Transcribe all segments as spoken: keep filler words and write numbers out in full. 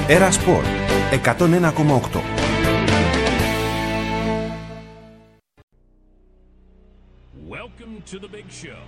Έρα Σπορ εκατόν ένα κόμμα οκτώ. Welcome to the big show.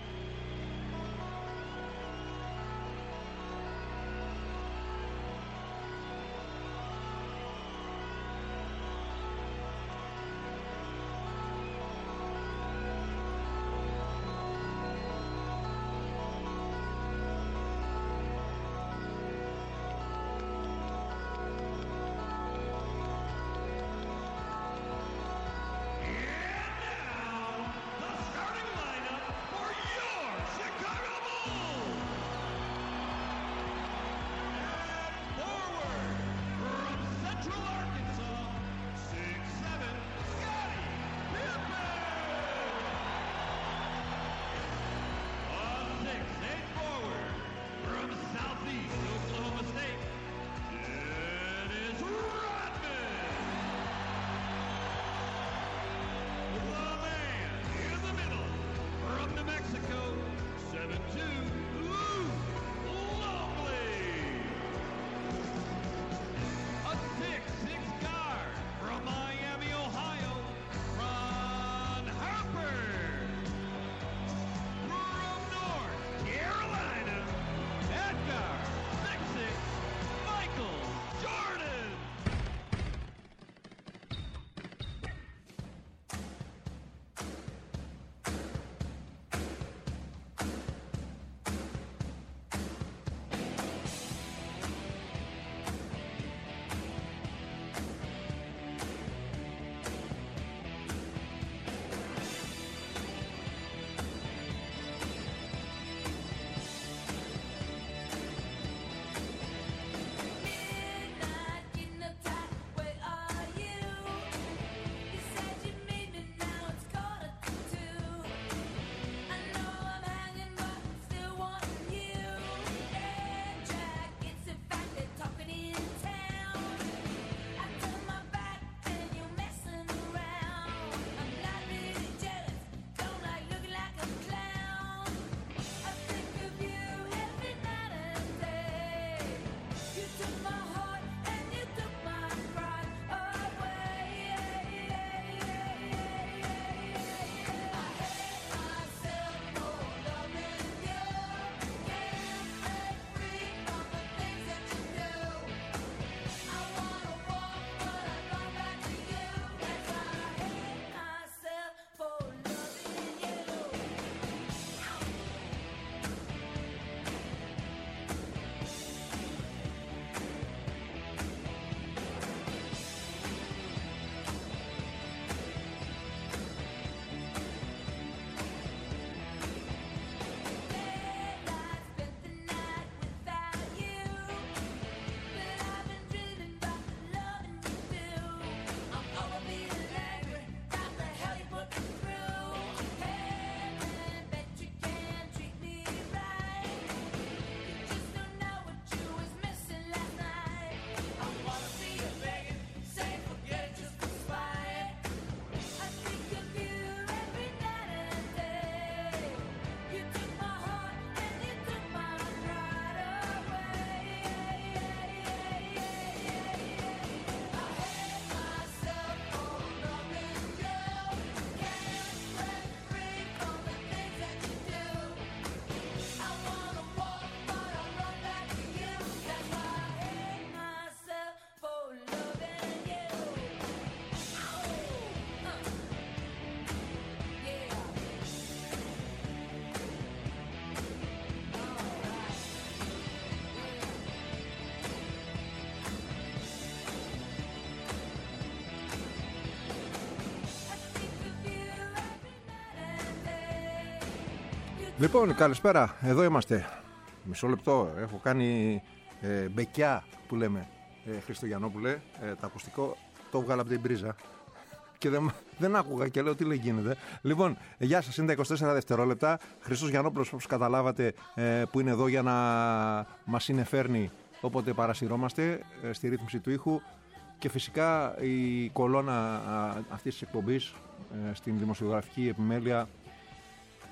Λοιπόν, καλησπέρα, εδώ είμαστε. Μισό λεπτό, έχω κάνει ε, μπεκιά που λέμε, ε, Χριστογιαννόπουλε, ε, το ακουστικό το βγάλα από την πρίζα και δεν, δεν άκουγα και λέω τι λέει γίνεται. Λοιπόν, γεια σας, είναι τα είκοσι τέσσερα δευτερόλεπτα. Χριστός Γιαννόπουλος, όπως καταλάβατε, ε, που είναι εδώ για να μας συνεφέρνει όποτε παρασυρώμαστε ε, στη ρύθμιση του ήχου. Και φυσικά η κολόνα α, αυτής της εκπομπής ε, στην δημοσιογραφική επιμέλεια.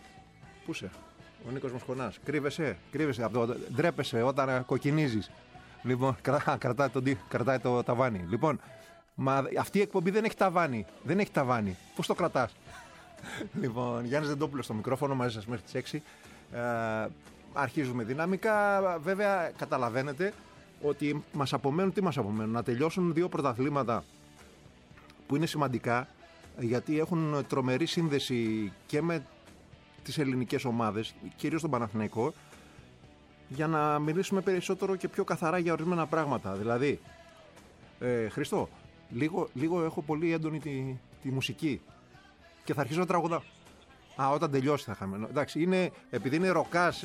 Πού είσαι, ο Νίκος Μοσχονάς? Κρύβεσαι, κρύβεσαι, από το, ντρέπεσαι όταν κοκκινίζεις. Λοιπόν, κρατά, κρατάει, το, κρατάει το ταβάνι. Λοιπόν, μα αυτή η εκπομπή δεν έχει ταβάνι. Δεν έχει ταβάνι. Πώς το κρατάς? Λοιπόν, Γιάννης Δεντόπουλος στο μικρόφωνο μαζί σας μέχρι τις έξι. Ε, αρχίζουμε δυναμικά. Βέβαια, καταλαβαίνετε ότι μας απομένουν, τι μας απομένουν, να τελειώσουν δύο πρωταθλήματα που είναι σημαντικά, γιατί έχουν τρομερή σύνδεση και με τις ελληνικές ομάδες, κυρίως τον Παναθηναϊκό, για να μιλήσουμε περισσότερο και πιο καθαρά για ορισμένα πράγματα. Δηλαδή, ε, Χριστό, λίγο, λίγο έχω πολύ έντονη τη, τη μουσική και θα αρχίσω να τραγουδάω. Α, όταν τελειώσει θα είχαμε. Εντάξει, είναι, επειδή είναι ροκάς.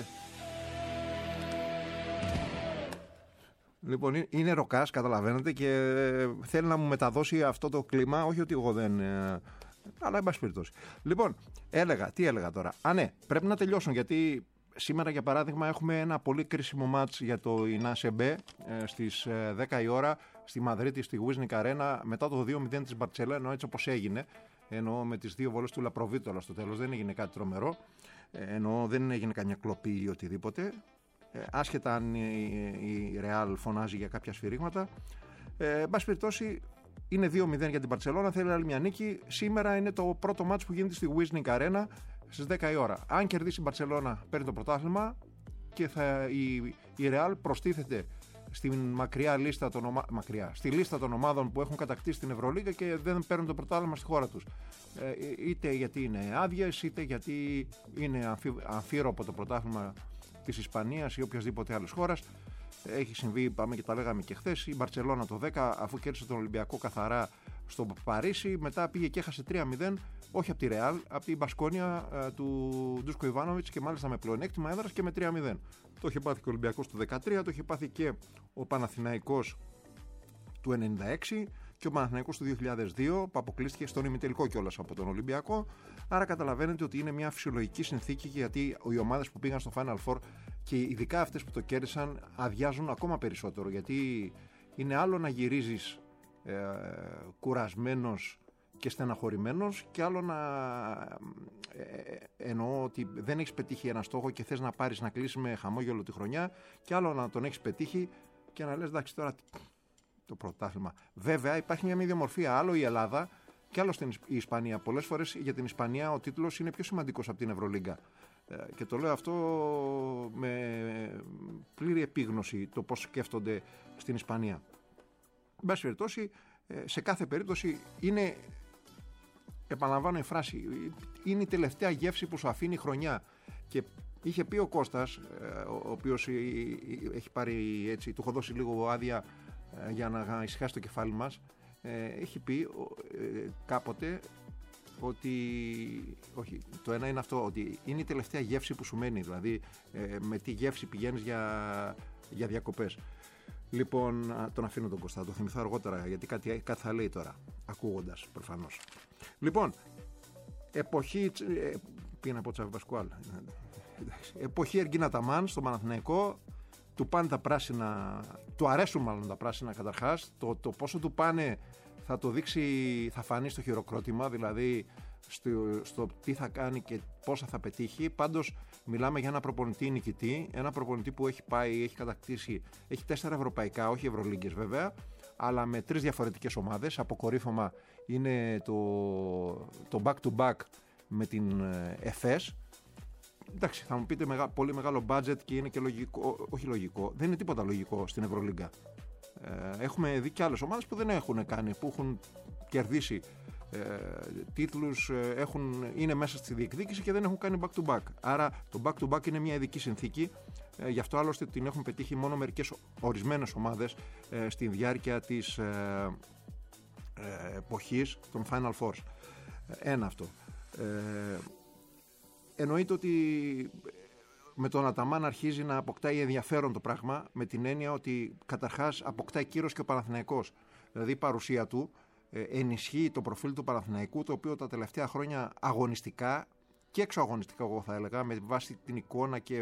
Λοιπόν, είναι ροκάς, καταλαβαίνετε, και θέλει να μου μεταδώσει αυτό το κλίμα. Όχι ότι εγώ δεν. Ε, αλλά εν πάση περιπτώσει. Λοιπόν, έλεγα, τι έλεγα τώρα. Α, ναι, πρέπει να τελειώσουν, γιατί σήμερα, για παράδειγμα, έχουμε ένα πολύ κρίσιμο μάτς για το Ινάσεμπε στις δέκα η ώρα στη Μαδρίτη, στη Wiznik Arena, μετά το δύο μηδέν της Μπαρτσέλα, ενώ έτσι όπως έγινε. Εννοώ με τις δύο βολές του Λαπροβίτολα στο τέλος, δεν έγινε κάτι τρομερό. Εννοώ δεν έγινε καμιά κλοπή ή οτιδήποτε. Ε, άσχετα αν η Real φωνάζει για κάποια σφυρίγματα. Ε, εν πάση περιπτώσει, είναι δύο μηδέν για την Μπαρτσελόνα, θέλει άλλη μια νίκη. Σήμερα είναι το πρώτο μάτς που γίνεται στη Wiznik Arena στις δέκα η ώρα. Αν κερδίσει η Μπαρτσελόνα, παίρνει το πρωτάθλημα και θα, η, η Real προστίθεται στη μακριά λίστα των ομα... μακριά, στη λίστα των ομάδων που έχουν κατακτήσει την Ευρωλίγκα και δεν παίρνουν το πρωτάθλημα στη χώρα τους. Ε, είτε γιατί είναι άδειες, είτε γιατί είναι αμφι... αμφίροπο το πρωτάθλημα της Ισπανίας ή οποιασδήποτε άλλης χώρας. Έχει συμβεί, πάμε και τα λέγαμε και χθες, η Μπαρτσελόνα το δέκα, αφού κέρδισε τον Ολυμπιακό καθαρά στο Παρίσι, μετά πήγε και έχασε τρία μηδέν, όχι από τη Ρεάλ, από την Μπασκόνια ε, του Ντούσκο Ιβάνοβιτς, και μάλιστα με πλεονέκτημα έδρας και με τρία μηδέν. Το είχε πάθει και ο Ολυμπιακός του δεκατρία, το είχε πάθει και ο Παναθηναϊκός του ενενήντα έξι και ο Παναθηναϊκός του δύο χιλιάδες δύο, που αποκλείστηκε στον ημιτελικό κιόλας από τον Ολυμπιακό. Άρα καταλαβαίνετε ότι είναι μια φυσιολογική συνθήκη, γιατί οι ομάδες που πήγαν στο Final Four και ειδικά αυτές που το κέρδισαν αδειάζουν ακόμα περισσότερο, γιατί είναι άλλο να γυρίζεις ε, κουρασμένος και στεναχωρημένος, και άλλο να ε, εννοώ ότι δεν έχεις πετύχει ένα στόχο και θες να πάρεις να κλείσεις με χαμόγελο τη χρονιά, και άλλο να τον έχεις πετύχει και να λες εντάξει τώρα το πρωτάθλημα. Βέβαια υπάρχει μια ιδιομορφία, άλλο η Ελλάδα και άλλο στην η Ισπανία. Πολλές φορές για την Ισπανία ο τίτλος είναι πιο σημαντικός από την Ευρωλίγκα. Και το λέω αυτό με πλήρη επίγνωση το πώς σκέφτονται στην Ισπανία. Εν πάση περιπτώσει, σε κάθε περίπτωση είναι, επαναλαμβάνω η φράση, είναι η τελευταία γεύση που σου αφήνει η χρονιά. Και είχε πει ο Κώστας, ο οποίος έχει πάρει έτσι, του έχω δώσει λίγο άδεια για να ησυχάσει το κεφάλι μας, έχει πει κάποτε ότι, όχι, το ένα είναι αυτό, ότι είναι η τελευταία γεύση που σου μένει, δηλαδή ε, με τι γεύση πηγαίνεις για, για διακοπές. Λοιπόν, τον αφήνω τον Κώστα, το θυμηθώ αργότερα, γιατί κάτι, κάτι θα λέει τώρα, ακούγοντας προφανώς. Λοιπόν, εποχή, ε, πήγαινα από Τσάβη Πασκουάλ, εποχή Εργίνα Ταμάν στο Παναθηναϊκό, του πάνε τα πράσινα, του αρέσουν μάλλον τα πράσινα καταρχάς, το, το πόσο του πάνε θα το δείξει, θα φανεί στο χειροκρότημα, δηλαδή στο, στο τι θα κάνει και πόσα θα πετύχει. Πάντως μιλάμε για ένα προπονητή νικητή, ένα προπονητή που έχει πάει, έχει κατακτήσει, έχει τέσσερα ευρωπαϊκά, όχι ευρωλίγκες βέβαια, αλλά με τρεις διαφορετικές ομάδες. Αποκορύφωμα είναι το, το back to back με την ΕΦΕΣ. Εντάξει, θα μου πείτε μεγα, πολύ μεγάλο budget και είναι και λογικό, όχι λογικό, δεν είναι τίποτα λογικό στην Ευρωλίγκα. Ε, έχουμε δει και άλλες ομάδες που δεν έχουν κάνει, που έχουν κερδίσει ε, τίτλους, ε, έχουν, είναι μέσα στη διεκδίκηση και δεν έχουν κάνει back to back. Άρα το back to back είναι μια ειδική συνθήκη, ε, γι' αυτό άλλωστε την έχουν πετύχει μόνο μερικές ορισμένες ομάδες ε, στη διάρκεια της ε, ε, εποχής των Final Fours. Ένα αυτό. Ε, εννοείται ότι με τον Αταμάν αρχίζει να αποκτάει ενδιαφέρον το πράγμα, με την έννοια ότι καταρχάς αποκτάει κύρος και ο Παναθηναϊκός. Δηλαδή η παρουσία του ε, ενισχύει το προφίλ του Παναθηναϊκού, το οποίο τα τελευταία χρόνια αγωνιστικά και εξωαγωνιστικά, εγώ θα έλεγα, με βάση την εικόνα και ε,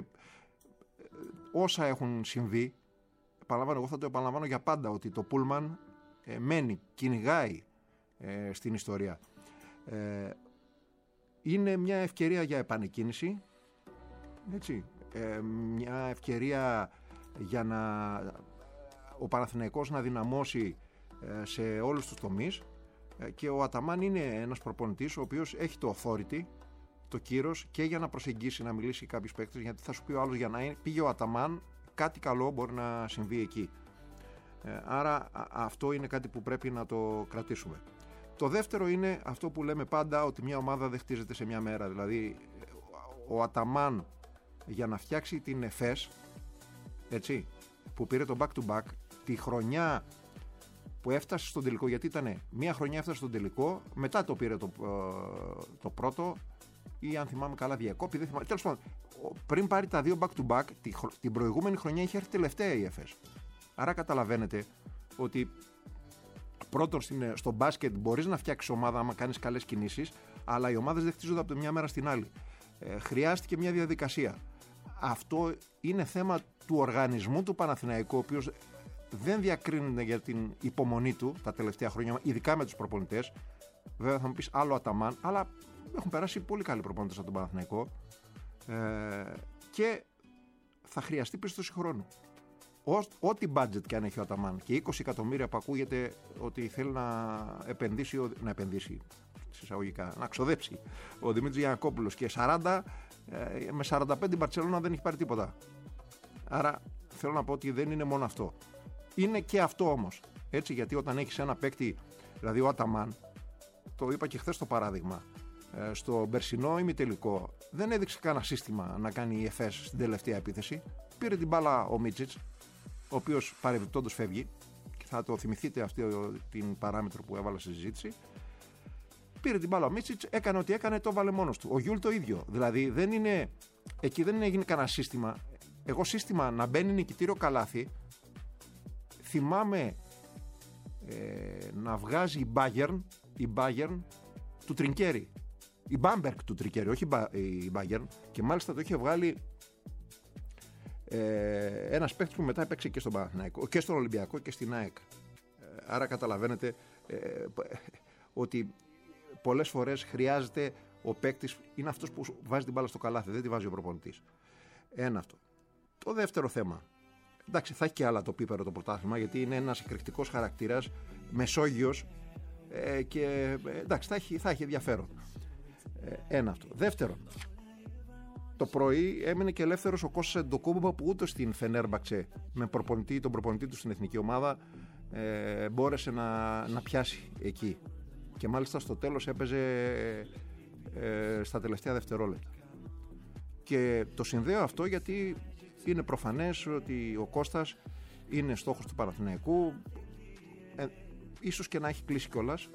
όσα έχουν συμβεί, επαναλαμβάνω, εγώ θα το επαναλαμβάνω για πάντα, ότι το Πούλμαν ε, μένει, κυνηγάει ε, στην ιστορία. Ε, είναι μια ευκαιρία για επανεκκίνηση, έτσι, ε, μια ευκαιρία για να ο Παναθηναϊκός να δυναμώσει ε, σε όλους τους τομείς ε, και ο Αταμάν είναι ένας προπονητής ο οποίος έχει το authority, το κύρος και για να προσεγγίσει, να μιλήσει κάποιους παίκτες, γιατί θα σου πει ο άλλος για να είναι, πήγε ο Αταμάν, κάτι καλό μπορεί να συμβεί εκεί. Ε, άρα α, αυτό είναι κάτι που πρέπει να το κρατήσουμε. Το δεύτερο είναι αυτό που λέμε πάντα, ότι μια ομάδα δεν χτίζεται σε μια μέρα. Δηλαδή ο Αταμάν για να φτιάξει την ΕΦΕΣ, έτσι, που πήρε το back to back, τη χρονιά που έφτασε στον τελικό, γιατί ήταν μια χρονιά έφτασε στον τελικό, μετά το πήρε το, το πρώτο, ή αν θυμάμαι καλά διακόπη, δεν θυμάμαι. Τέλος πάντων, πριν πάρει τα δύο back to back, την προηγούμενη χρονιά είχε έρθει τελευταία η ΕΦΕΣ. Άρα καταλαβαίνετε ότι πρώτον στο μπάσκετ μπορείς να φτιάξεις ομάδα άμα κάνεις καλές κινήσεις, αλλά οι ομάδες δεν χτίζονται από τη μια μέρα στην άλλη. Ε, χρειάστηκε μια διαδικασία. Αυτό είναι θέμα του οργανισμού του Παναθηναϊκού, ο οποίος δεν διακρίνεται για την υπομονή του τα τελευταία χρόνια, ειδικά με τους προπονητές. Βέβαια θα μου πεις άλλο Αταμάν, αλλά έχουν περάσει πολύ καλοί προπονητές από τον Παναθηναϊκό ε, και θα χρειαστεί πίστοση χρόνου. Ό,τι budget και αν έχει ο Αταμάν και είκοσι εκατομμύρια που ακούγεται ότι θέλει να επενδύσει, να επενδύσει συσσαγωγικά, να ξοδέψει ο Δημήτρης Γιαννακόπουλος, και σαράντα, με σαράντα πέντε η Μπαρτσελόνα δεν έχει πάρει τίποτα. Άρα θέλω να πω ότι δεν είναι μόνο αυτό. Είναι και αυτό όμως. Έτσι, γιατί όταν έχεις ένα παίκτη, δηλαδή ο Αταμάν, το είπα και χθες το παράδειγμα, στο περσινό ημιτελικό δεν έδειξε κανένα σύστημα να κάνει η ΕΦΕΣ στην τελευταία επίθεση. Πήρε την μπάλα ο Μίτσιτς, ο οποίος παρεμπιπτόντως φεύγει, και θα το θυμηθείτε αυτή την παράμετρο που έβαλα στη συζήτηση. Πήρε την μπάλα ο Μίτσιτς, έκανε ό,τι έκανε, το βάλε μόνος του. Ο Γιούλ το ίδιο. Δηλαδή δεν είναι, εκεί δεν έγινε κανένα σύστημα. Εγώ σύστημα να μπαίνει νικητήριο καλάθι, θυμάμαι ε, να βγάζει η Bayern, η Bayern του Τρινκέρι. Η Μπάμπερκ του Τρινκέρι, όχι η Bayern, και μάλιστα το είχε βγάλει ε, ένας παίκτης που μετά έπαιξε και στον Παναθηναϊκό και στον Ολυμπιακό και στην ΑΕΚ. Ε, άρα καταλαβαίνετε ε, ότι πολλές φορές χρειάζεται ο παίκτης, είναι αυτός που βάζει την μπάλα στο καλάθι, δεν τη βάζει ο προπονητής. Ένα αυτό. Το δεύτερο θέμα. Εντάξει, θα έχει και άλλα το πίπερο το πρωτάθλημα, γιατί είναι ένας εκρηκτικός χαρακτήρας, Μεσόγειος ε, και ε, εντάξει, θα έχει, θα έχει ενδιαφέρον. Ε, ένα αυτό. Δεύτερον, το πρωί έμεινε και ελεύθερος ο Κώστας Αντετοκούμπο, που ούτε στην Φενέρμπαξε με προπονητή, τον προπονητή του στην εθνική ομάδα ε, μπόρεσε να, να πιάσει εκεί. Και μάλιστα στο τέλος έπαιζε ε, στα τελευταία δευτερόλεπτα. Και το συνδέω αυτό γιατί είναι προφανές ότι ο Κώστας είναι στόχος του Παναθηναϊκού, ε, ίσως και να έχει κλείσει κιόλας,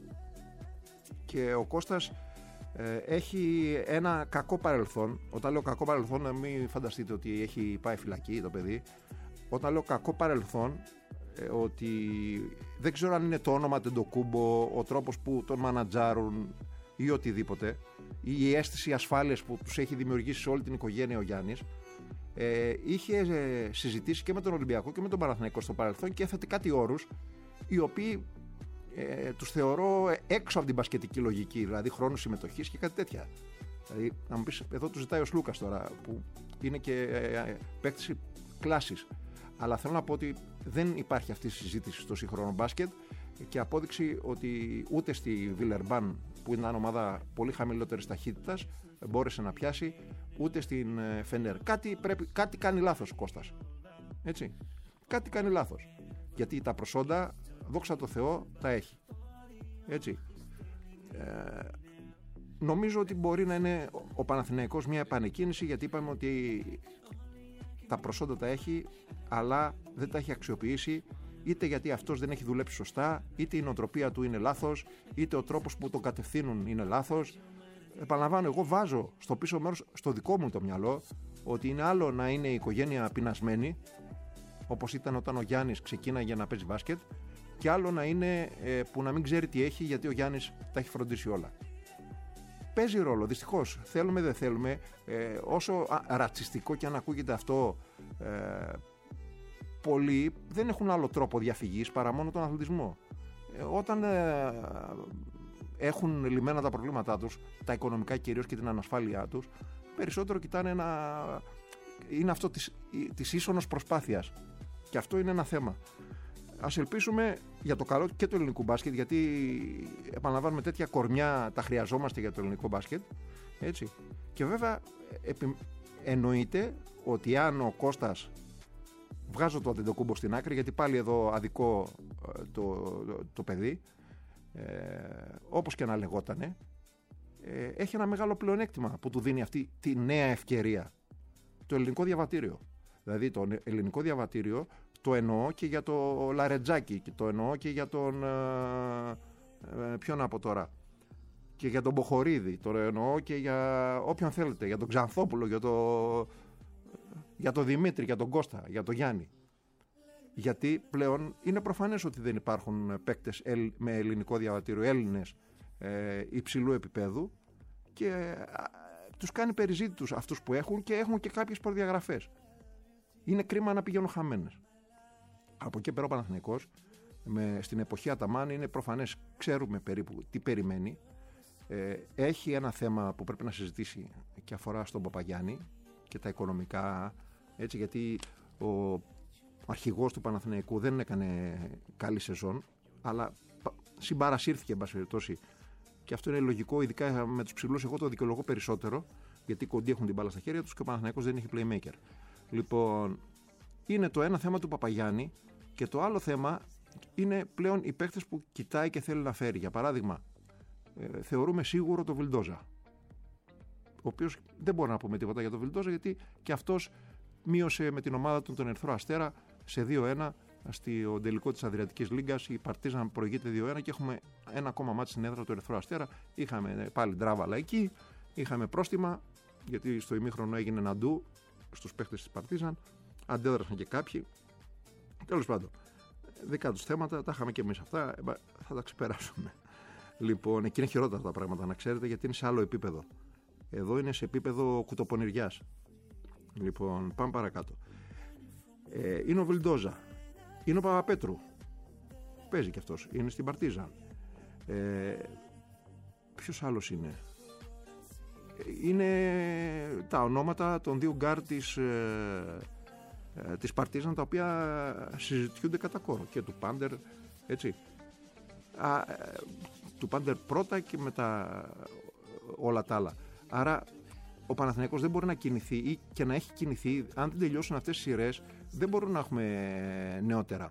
και ο Κώστας ε, έχει ένα κακό παρελθόν. Όταν λέω κακό παρελθόν, μην φανταστείτε ότι έχει πάει φυλακή το παιδί. Όταν λέω κακό παρελθόν, ε, ότι δεν ξέρω αν είναι το όνομα Αντετοκούμπο, ο τρόπος που τον μανατζάρουν ή οτιδήποτε, ή η αίσθηση ασφάλειας που τους έχει δημιουργήσει σε όλη την οικογένεια ο Γιάννης. Ε, είχε ε, συζητήσει και με τον Ολυμπιακό και με τον Παναθηναϊκό στο παρελθόν και έθετε κάτι όρους οι οποίοι ε, τους θεωρώ έξω από την μπασκετική λογική, δηλαδή χρόνου συμμετοχής και κάτι τέτοια. Δηλαδή, να μου πεις, εδώ του ζητάει ο Σλούκας τώρα, που είναι και ε, παίκτης κλάσης. Αλλά θέλω να πω ότι δεν υπάρχει αυτή η συζήτηση στο σύγχρονο μπάσκετ, και απόδειξη ότι ούτε στη Βιλερμπάν, που είναι μια ομάδα πολύ χαμηλότερης ταχύτητας, μπόρεσε να πιάσει, ούτε στην Φενέρ. Κάτι, πρέπει, κάτι κάνει λάθος ο Κώστας. Έτσι. Κάτι κάνει λάθος. Γιατί τα προσόντα, δόξα τω Θεώ, τα έχει. Έτσι. Ε, νομίζω ότι μπορεί να είναι ο Παναθηναϊκός μια επανεκκίνηση, γιατί είπαμε ότι τα προσόντα τα έχει, αλλά δεν τα έχει αξιοποιήσει, είτε γιατί αυτός δεν έχει δουλέψει σωστά, είτε η νοοτροπία του είναι λάθος, είτε ο τρόπος που τον κατευθύνουν είναι λάθος. Επαναλαμβάνω, εγώ βάζω στο πίσω μέρος, στο δικό μου το μυαλό, ότι είναι άλλο να είναι η οικογένεια πεινασμένη, όπως ήταν όταν ο Γιάννης ξεκίναγε να παίζει μπάσκετ, και άλλο να είναι ε, που να μην ξέρει τι έχει, γιατί ο Γιάννης τα έχει φροντίσει όλα. Παίζει ρόλο, δυστυχώς. Θέλουμε, δεν θέλουμε, ε, όσο α, ρατσιστικό και αν ακούγεται αυτό, ε, πολλοί δεν έχουν άλλο τρόπο διαφυγής παρά μόνο τον αθλητισμό. Ε, όταν ε, έχουν λυμμένα τα προβλήματά τους, τα οικονομικά κυρίως, και την ανασφάλειά τους, περισσότερο κοιτάνε να... είναι αυτό της, της ίσονος προσπάθειας. Και αυτό είναι ένα θέμα. ας ελπίσουμε για το καλό και του ελληνικού μπάσκετ, γιατί επαναλαμβάνουμε τέτοια κορμιά τα χρειαζόμαστε για το ελληνικό μπάσκετ. Έτσι. Και βέβαια επι... εννοείται ότι αν ο Κώστας, βγάζω το Αντετοκούμπο στην άκρη, γιατί πάλι εδώ αδικό το, το, το παιδί, ε, όπως και να λεγότανε, ε, έχει ένα μεγάλο πλεονέκτημα που του δίνει αυτή τη νέα ευκαιρία. Το ελληνικό διαβατήριο. Δηλαδή το ελληνικό διαβατήριο το εννοώ και για το Λαρετζάκι, και το εννοώ και για τον ε, ε, ποιον από τώρα, και για τον Μποχορίδη, το εννοώ και για όποιον θέλετε, για τον Ξανθόπουλο, για, το, για τον Δημήτρη, για τον Κώστα, για τον Γιάννη. Γιατί πλέον είναι προφανές ότι δεν υπάρχουν παίκτες με ελληνικό διαβατήριο, Έλληνες ε, υψηλού επίπεδου, και ε, τους κάνει περιζήτητους αυτούς που έχουν, και έχουν και κάποιες προδιαγραφές. Είναι κρίμα να πηγαίνουν χαμένες. Από εκεί πέρα ο Παναθηναϊκός, με, στην εποχή Αταμάν, είναι προφανές, ξέρουμε περίπου τι περιμένει. Ε, έχει ένα θέμα που πρέπει να συζητήσει και αφορά στον Παπαγιάννη και τα οικονομικά, έτσι, γιατί ο αρχηγός του Παναθηναϊκού δεν έκανε καλή σεζόν, αλλά συμπαρασύρθηκε, εν πάση περιπτώσει, και αυτό είναι λογικό, ειδικά με τους ψηλούς. Εγώ το δικαιολογώ περισσότερο, γιατί οι κοντοί έχουν την μπάλα στα χέρια τους και ο Παναθηναϊκός δεν έχει playmaker. Λοιπόν, είναι το ένα θέμα του Παπαγιάννη, και το άλλο θέμα είναι πλέον οι παίκτες που κοιτάει και θέλει να φέρει. Για παράδειγμα, ε, θεωρούμε σίγουρο το Βιλντόζα, ο οποίος δεν μπορεί να πούμε τίποτα για το Βιλντόζα, γιατί και αυτός μείωσε με την ομάδα του τον Ερυθρό Αστέρα σε δύο ένα στο τελικό της Αδριατικής Λίγκας. Η Παρτίζαν προηγείται δύο ένα και έχουμε ένα ακόμα μάτι στην έδρα του Ερυθρού Αστέρα. Είχαμε πάλι ντράβαλα εκεί, είχαμε πρόστιμα, γιατί στο ημίχρονο έγινε ναντού στους παίκτες της Παρτίζαν, αντέδρασαν και κάποιοι. Τέλος πάντων, δικά τους θέματα, τα είχαμε και εμείς αυτά, θα τα ξεπεράσουμε. Λοιπόν, εκεί είναι χειρότερα τα πράγματα, να ξέρετε, γιατί είναι σε άλλο επίπεδο. Εδώ είναι σε επίπεδο κουτοπονηριάς. Λοιπόν, πάμε παρακάτω. Ε, είναι ο Βιλντόζα, είναι ο Παπαπέτρου, παίζει και αυτός, είναι στην Παρτίζαν. Ε, ποιος άλλος είναι? Είναι τα ονόματα των δύο γκάρ της, ε, ε, της Παρτίζαν, τα οποία συζητιούνται κατά κόρο, και του Πάντερ, έτσι. Α, ε, του Πάντερ πρώτα και μετά όλα τα άλλα. Άρα ο Παναθηναϊκός δεν μπορεί να κινηθεί, ή και να έχει κινηθεί, αν δεν τελειώσουν αυτές οι σειρές, δεν μπορούμε να έχουμε νεότερα.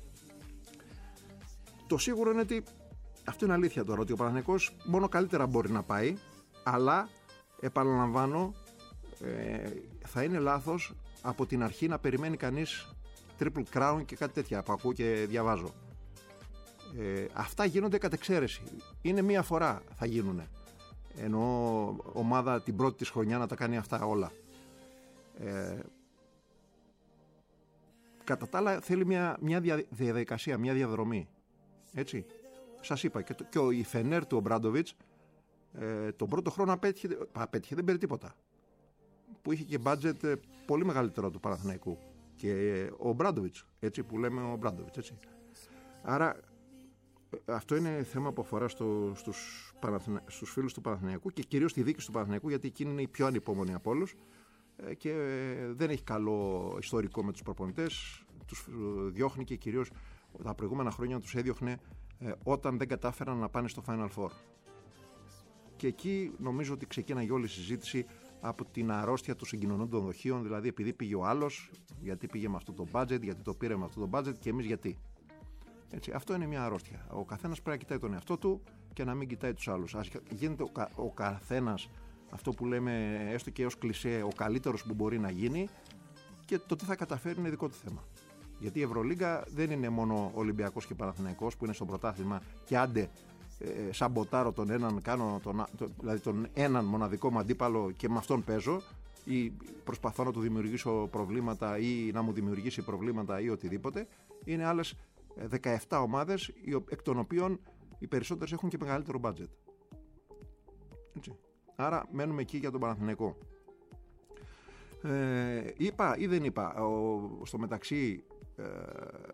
Το σίγουρο είναι ότι αυτό είναι αλήθεια τώρα, ότι ο Παναθηναϊκός μόνο καλύτερα μπορεί να πάει, αλλά επαναλαμβάνω, ε, θα είναι λάθος από την αρχή να περιμένει κανείς triple crown και κάτι τέτοια που ακούω και διαβάζω. Ε, αυτά γίνονται κατ' εξαίρεση. Είναι μία φορά θα γίνουνε. Ενώ ομάδα την πρώτη της χρονιά να τα κάνει αυτά όλα. Ε, κατά τα άλλα θέλει μια, μια διαδικασία, μια διαδρομή. Έτσι. Σας είπα, και, το, και ο, η Φενέρ του ο Μπράντοβιτς ε, τον πρώτο χρόνο απέτυχε, απέτυχε, δεν πήρε τίποτα. Που είχε και μπάτζετ ε, πολύ μεγαλύτερο του Παναθηναϊκού. Και ε, ο Μπράντοβιτς, έτσι που λέμε ο Μπράντοβιτς, έτσι. Άρα αυτό είναι θέμα που αφορά στο, στους, Παναθηνα... στους φίλους του Παναθηναϊκού και κυρίως στη διοίκηση του Παναθηναϊκού, γιατί εκείνη είναι η πιο ανυπόμονη από όλους και δεν έχει καλό ιστορικό με τους προπονητές, τους διώχνει, και κυρίως τα προηγούμενα χρόνια τους έδιωχνε όταν δεν κατάφεραν να πάνε στο Final Four. Και εκεί νομίζω ότι ξεκίναγε όλη η συζήτηση από την αρρώστια των συγκοινωνών δοχείων, δηλαδή επειδή πήγε ο άλλος, γιατί πήγε με αυτό το budget, γιατί το πήρε με αυτό το budget και εμείς γιατί. Έτσι, αυτό είναι μια αρρώστια. Ο καθένας πρέπει να κοιτάει τον εαυτό του και να μην κοιτάει τους άλλους. Ας γίνεται ο, κα, ο καθένας, αυτό που λέμε έστω και ως κλισέ, ο καλύτερος που μπορεί να γίνει, και το τι θα καταφέρει είναι δικό του θέμα. Γιατί η Ευρωλίγκα δεν είναι μόνο Ολυμπιακός και Παναθηναϊκός που είναι στο πρωτάθλημα και άντε ε, σαμποτάρω τον έναν, κάνω τον, το, δηλαδή τον έναν μοναδικό μου αντίπαλο και με αυτόν παίζω, ή προσπαθώ να του δημιουργήσω προβλήματα ή να μου δημιουργήσει προβλήματα ή οτιδήποτε. Είναι άλλες δεκαεπτά ομάδες, εκ των οποίων οι περισσότερες έχουν και μεγαλύτερο budget. Έτσι. Άρα μένουμε εκεί για τον Παναθηναϊκό. Ε, είπα ή δεν είπα, ο, στο μεταξύ ε,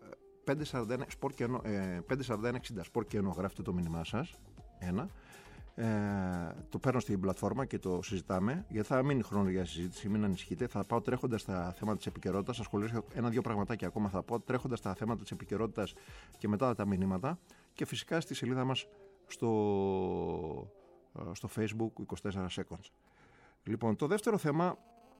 πεντακόσια σαράντα ένα εξήντα σπορ και ενώ γράφετε το μήνυμά σας, ένα. Ε, το παίρνω στην πλατφόρμα και το συζητάμε, γιατί θα μείνει χρόνο για συζήτηση, μην ανησυχείτε. Θα πάω τρέχοντας στα θέματα της επικαιρότητας. Ασχολήσω ένα-δύο πραγματάκια ακόμα. Θα πάω τρέχοντας στα θέματα της επικαιρότητας και μετά τα μηνύματα. Και φυσικά στη σελίδα μας στο, στο Facebook είκοσι τέσσερα seconds. Λοιπόν, το δεύτερο θέμα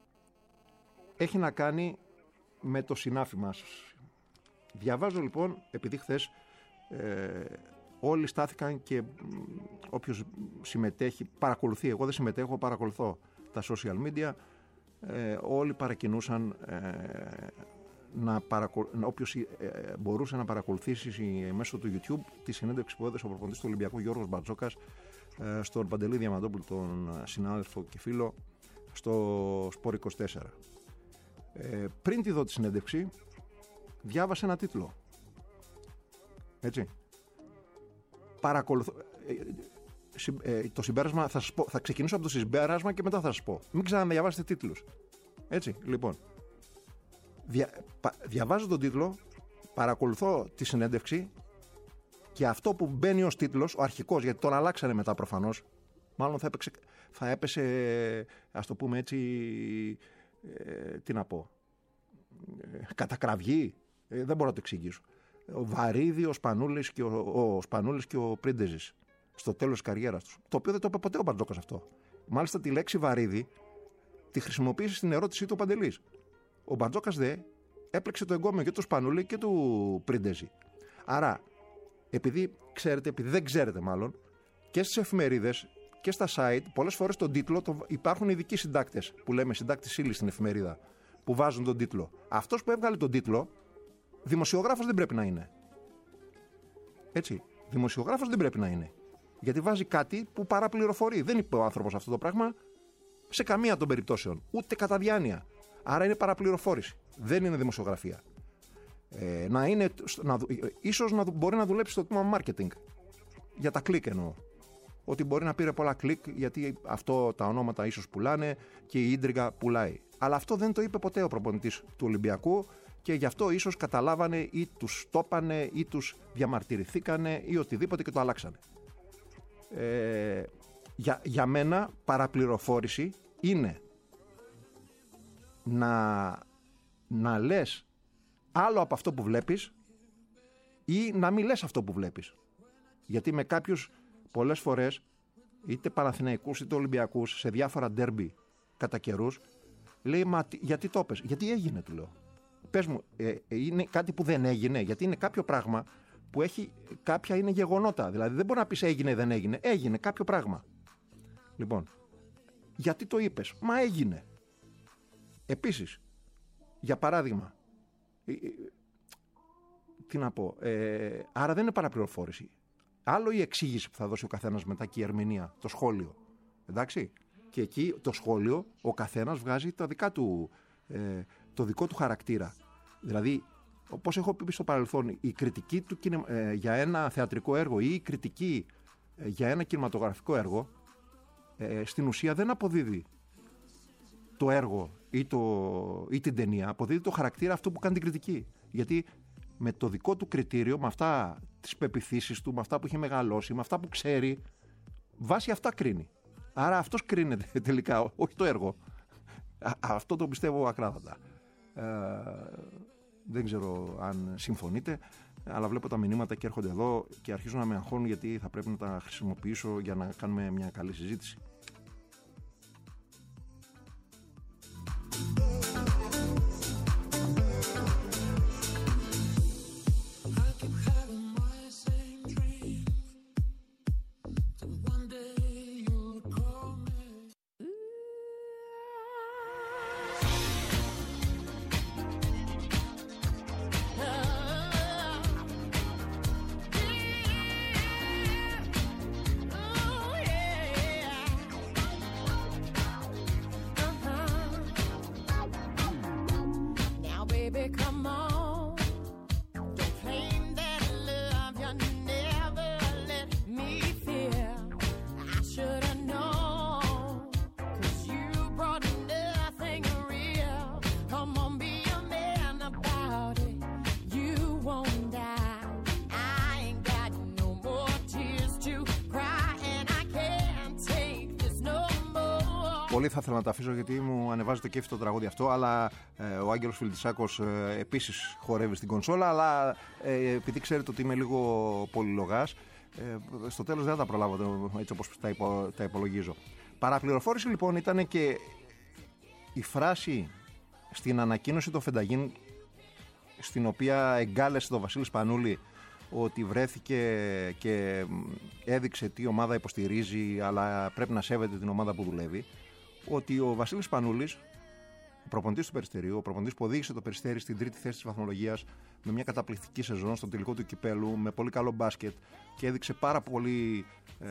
έχει να κάνει με το συνάφι μας. Διαβάζω λοιπόν, επειδή χθες ε, όλοι στάθηκαν και όποιος συμμετέχει, παρακολουθεί, εγώ δεν συμμετέχω, παρακολουθώ τα social media, ε, όλοι παρακινούσαν ε, να παρακολου... όποιος ε, μπορούσε να παρακολουθήσει μέσω του YouTube τη συνέντευξη που έδωσε ο προπονητής του Ολυμπιακού Γιώργος Μπαρτζόκας ε, στον Παντελή Διαμαντόπουλο, τον συνάδελφο και φίλο, στο Σπορ είκοσι τέσσερα. Ε, πριν τη δω τη συνέντευξη, διάβασε ένα τίτλο. Έτσι. Παρακολουθώ. Ε, ε, το συμπέρασμα θα σας πω. Θα ξεκινήσω από το συμπέρασμα και μετά θα σας πω. Μην ξαναδιαβάσετε τίτλους. Έτσι, λοιπόν. Δια, πα, διαβάζω τον τίτλο, παρακολουθώ τη συνέντευξη και αυτό που μπαίνει ως τίτλος, ο αρχικός, γιατί τον αλλάξανε μετά προφανώς, μάλλον θα, έπαιξε, θα έπεσε, ας το πούμε έτσι, ε, τι να πω, ε, κατακραυγή, ε, δεν μπορώ να το εξηγήσω. Ο Βαρύδη, ο Σπανούλης και ο, ο, Σπανούλης και ο Πρίντεζης στο τέλος της καριέρας τους. Το οποίο δεν το είπε ποτέ ο Μπαρτζόκας αυτό. Μάλιστα τη λέξη Βαρύδη τη χρησιμοποίησε στην ερώτησή του ο Παντελής. Ο Μπαρτζόκας δε έπλεξε το εγκόμιο και του Σπανούλη και του Πρίντεζη. Άρα, επειδή ξέρετε, επειδή δεν ξέρετε μάλλον, και στις εφημερίδες και στα site, πολλές φορές τον τίτλο το, υπάρχουν ειδικοί συντάκτες που λέμε συντάκτης ύλης στην εφημερίδα, που βάζουν τον τίτλο. Αυτός που έβγαλε τον τίτλο, δημοσιογράφος δεν πρέπει να είναι. Έτσι. Δημοσιογράφος δεν πρέπει να είναι. Γιατί βάζει κάτι που παραπληροφορεί. Δεν είπε ο άνθρωπος αυτό το πράγμα σε καμία των περιπτώσεων. Ούτε κατά διάνοια. Άρα είναι παραπληροφόρηση. Δεν είναι δημοσιογραφία. Ε, να είναι, να, ίσως να, μπορεί να δουλέψει στο τμήμα marketing. Για τα κλικ εννοώ. Ότι μπορεί να πήρε πολλά κλικ γιατί αυτό τα ονόματα ίσως πουλάνε και η ίντριγκα πουλάει. Αλλά αυτό δεν το είπε ποτέ ο προπονητής του Ολυμπιακού. Και γι' αυτό ίσως καταλάβανε ή τους τόπανε ή τους διαμαρτυρηθήκανε ή οτιδήποτε και το αλλάξανε. Ε, για, για μένα παραπληροφόρηση είναι να, να λες άλλο από αυτό που βλέπεις ή να μην λες αυτό που βλέπεις. Γιατί με κάποιους πολλές φορές, είτε Παναθηναϊκούς είτε Ολυμπιακούς, σε διάφορα ντέρμπι κατά καιρούς, λέει μα γιατί το πες, γιατί έγινε, του λέω. Πες μου, ε, είναι κάτι που δεν έγινε, γιατί είναι κάποιο πράγμα που έχει, κάποια είναι γεγονότα. Δηλαδή δεν μπορεί να πεις έγινε δεν έγινε, έγινε κάποιο πράγμα. Λοιπόν, γιατί το είπες, μα έγινε. Επίσης, για παράδειγμα, ε, ε, τι να πω, ε, άρα δεν είναι παραπληροφόρηση. Άλλο η εξήγηση που θα δώσει ο καθένας μετά και η ερμηνεία, το σχόλιο. Εντάξει, και εκεί το σχόλιο ο καθένας βγάζει τα δικά του, ε, το δικό του χαρακτήρα. Δηλαδή, όπως έχω πει στο παρελθόν, η κριτική του ε, για ένα θεατρικό έργο ή η κριτική ε, για ένα κινηματογραφικό έργο ε, στην ουσία δεν αποδίδει το έργο ή, το, ή την ταινία, αποδίδει το χαρακτήρα αυτού που κάνει την κριτική. Γιατί με το δικό του κριτήριο, με αυτά τις πεποιθήσεις του, με αυτά που έχει μεγαλώσει, με αυτά που ξέρει, βάσει αυτά κρίνει. Άρα αυτός κρίνεται τελικά, όχι το έργο. Α, αυτό το πιστεύω ακράδαντα. Ε, δεν ξέρω αν συμφωνείτε, αλλά βλέπω τα μηνύματα και έρχονται εδώ και αρχίζουν να με αγχώνουν γιατί θα πρέπει να τα χρησιμοποιήσω για να κάνουμε μια καλή συζήτηση. πολύ θα ήθελα να τα αφήσω γιατί μου ανεβάζει το κέφι το τραγούδι αυτό. Αλλά ε, ο Άγγελος Φιλτισάκος ε, επίσης χορεύει στην κονσόλα. Αλλά ε, επειδή ξέρετε ότι είμαι λίγο πολυλογάς, ε, στο τέλος δεν θα τα προλάβω έτσι όπως τα, υπο, τα υπολογίζω. Παραπληροφόρηση λοιπόν ήταν και η φράση στην ανακοίνωση του Φενταγίν, στην οποία εγκάλεσε το Βασίλη Σπανούλη ότι βρέθηκε και έδειξε τι ομάδα υποστηρίζει, αλλά πρέπει να σέβεται την ομάδα που δουλεύει. Ότι ο Βασίλης Σπανούλης, ο προπονητής του Περιστερίου, ο προπονητής που οδήγησε το Περιστέρι στην τρίτη θέση της βαθμολογίας, με μια καταπληκτική σεζόν στο τελικό του κυπέλου, με πολύ καλό μπάσκετ και έδειξε πάρα πολύ ε,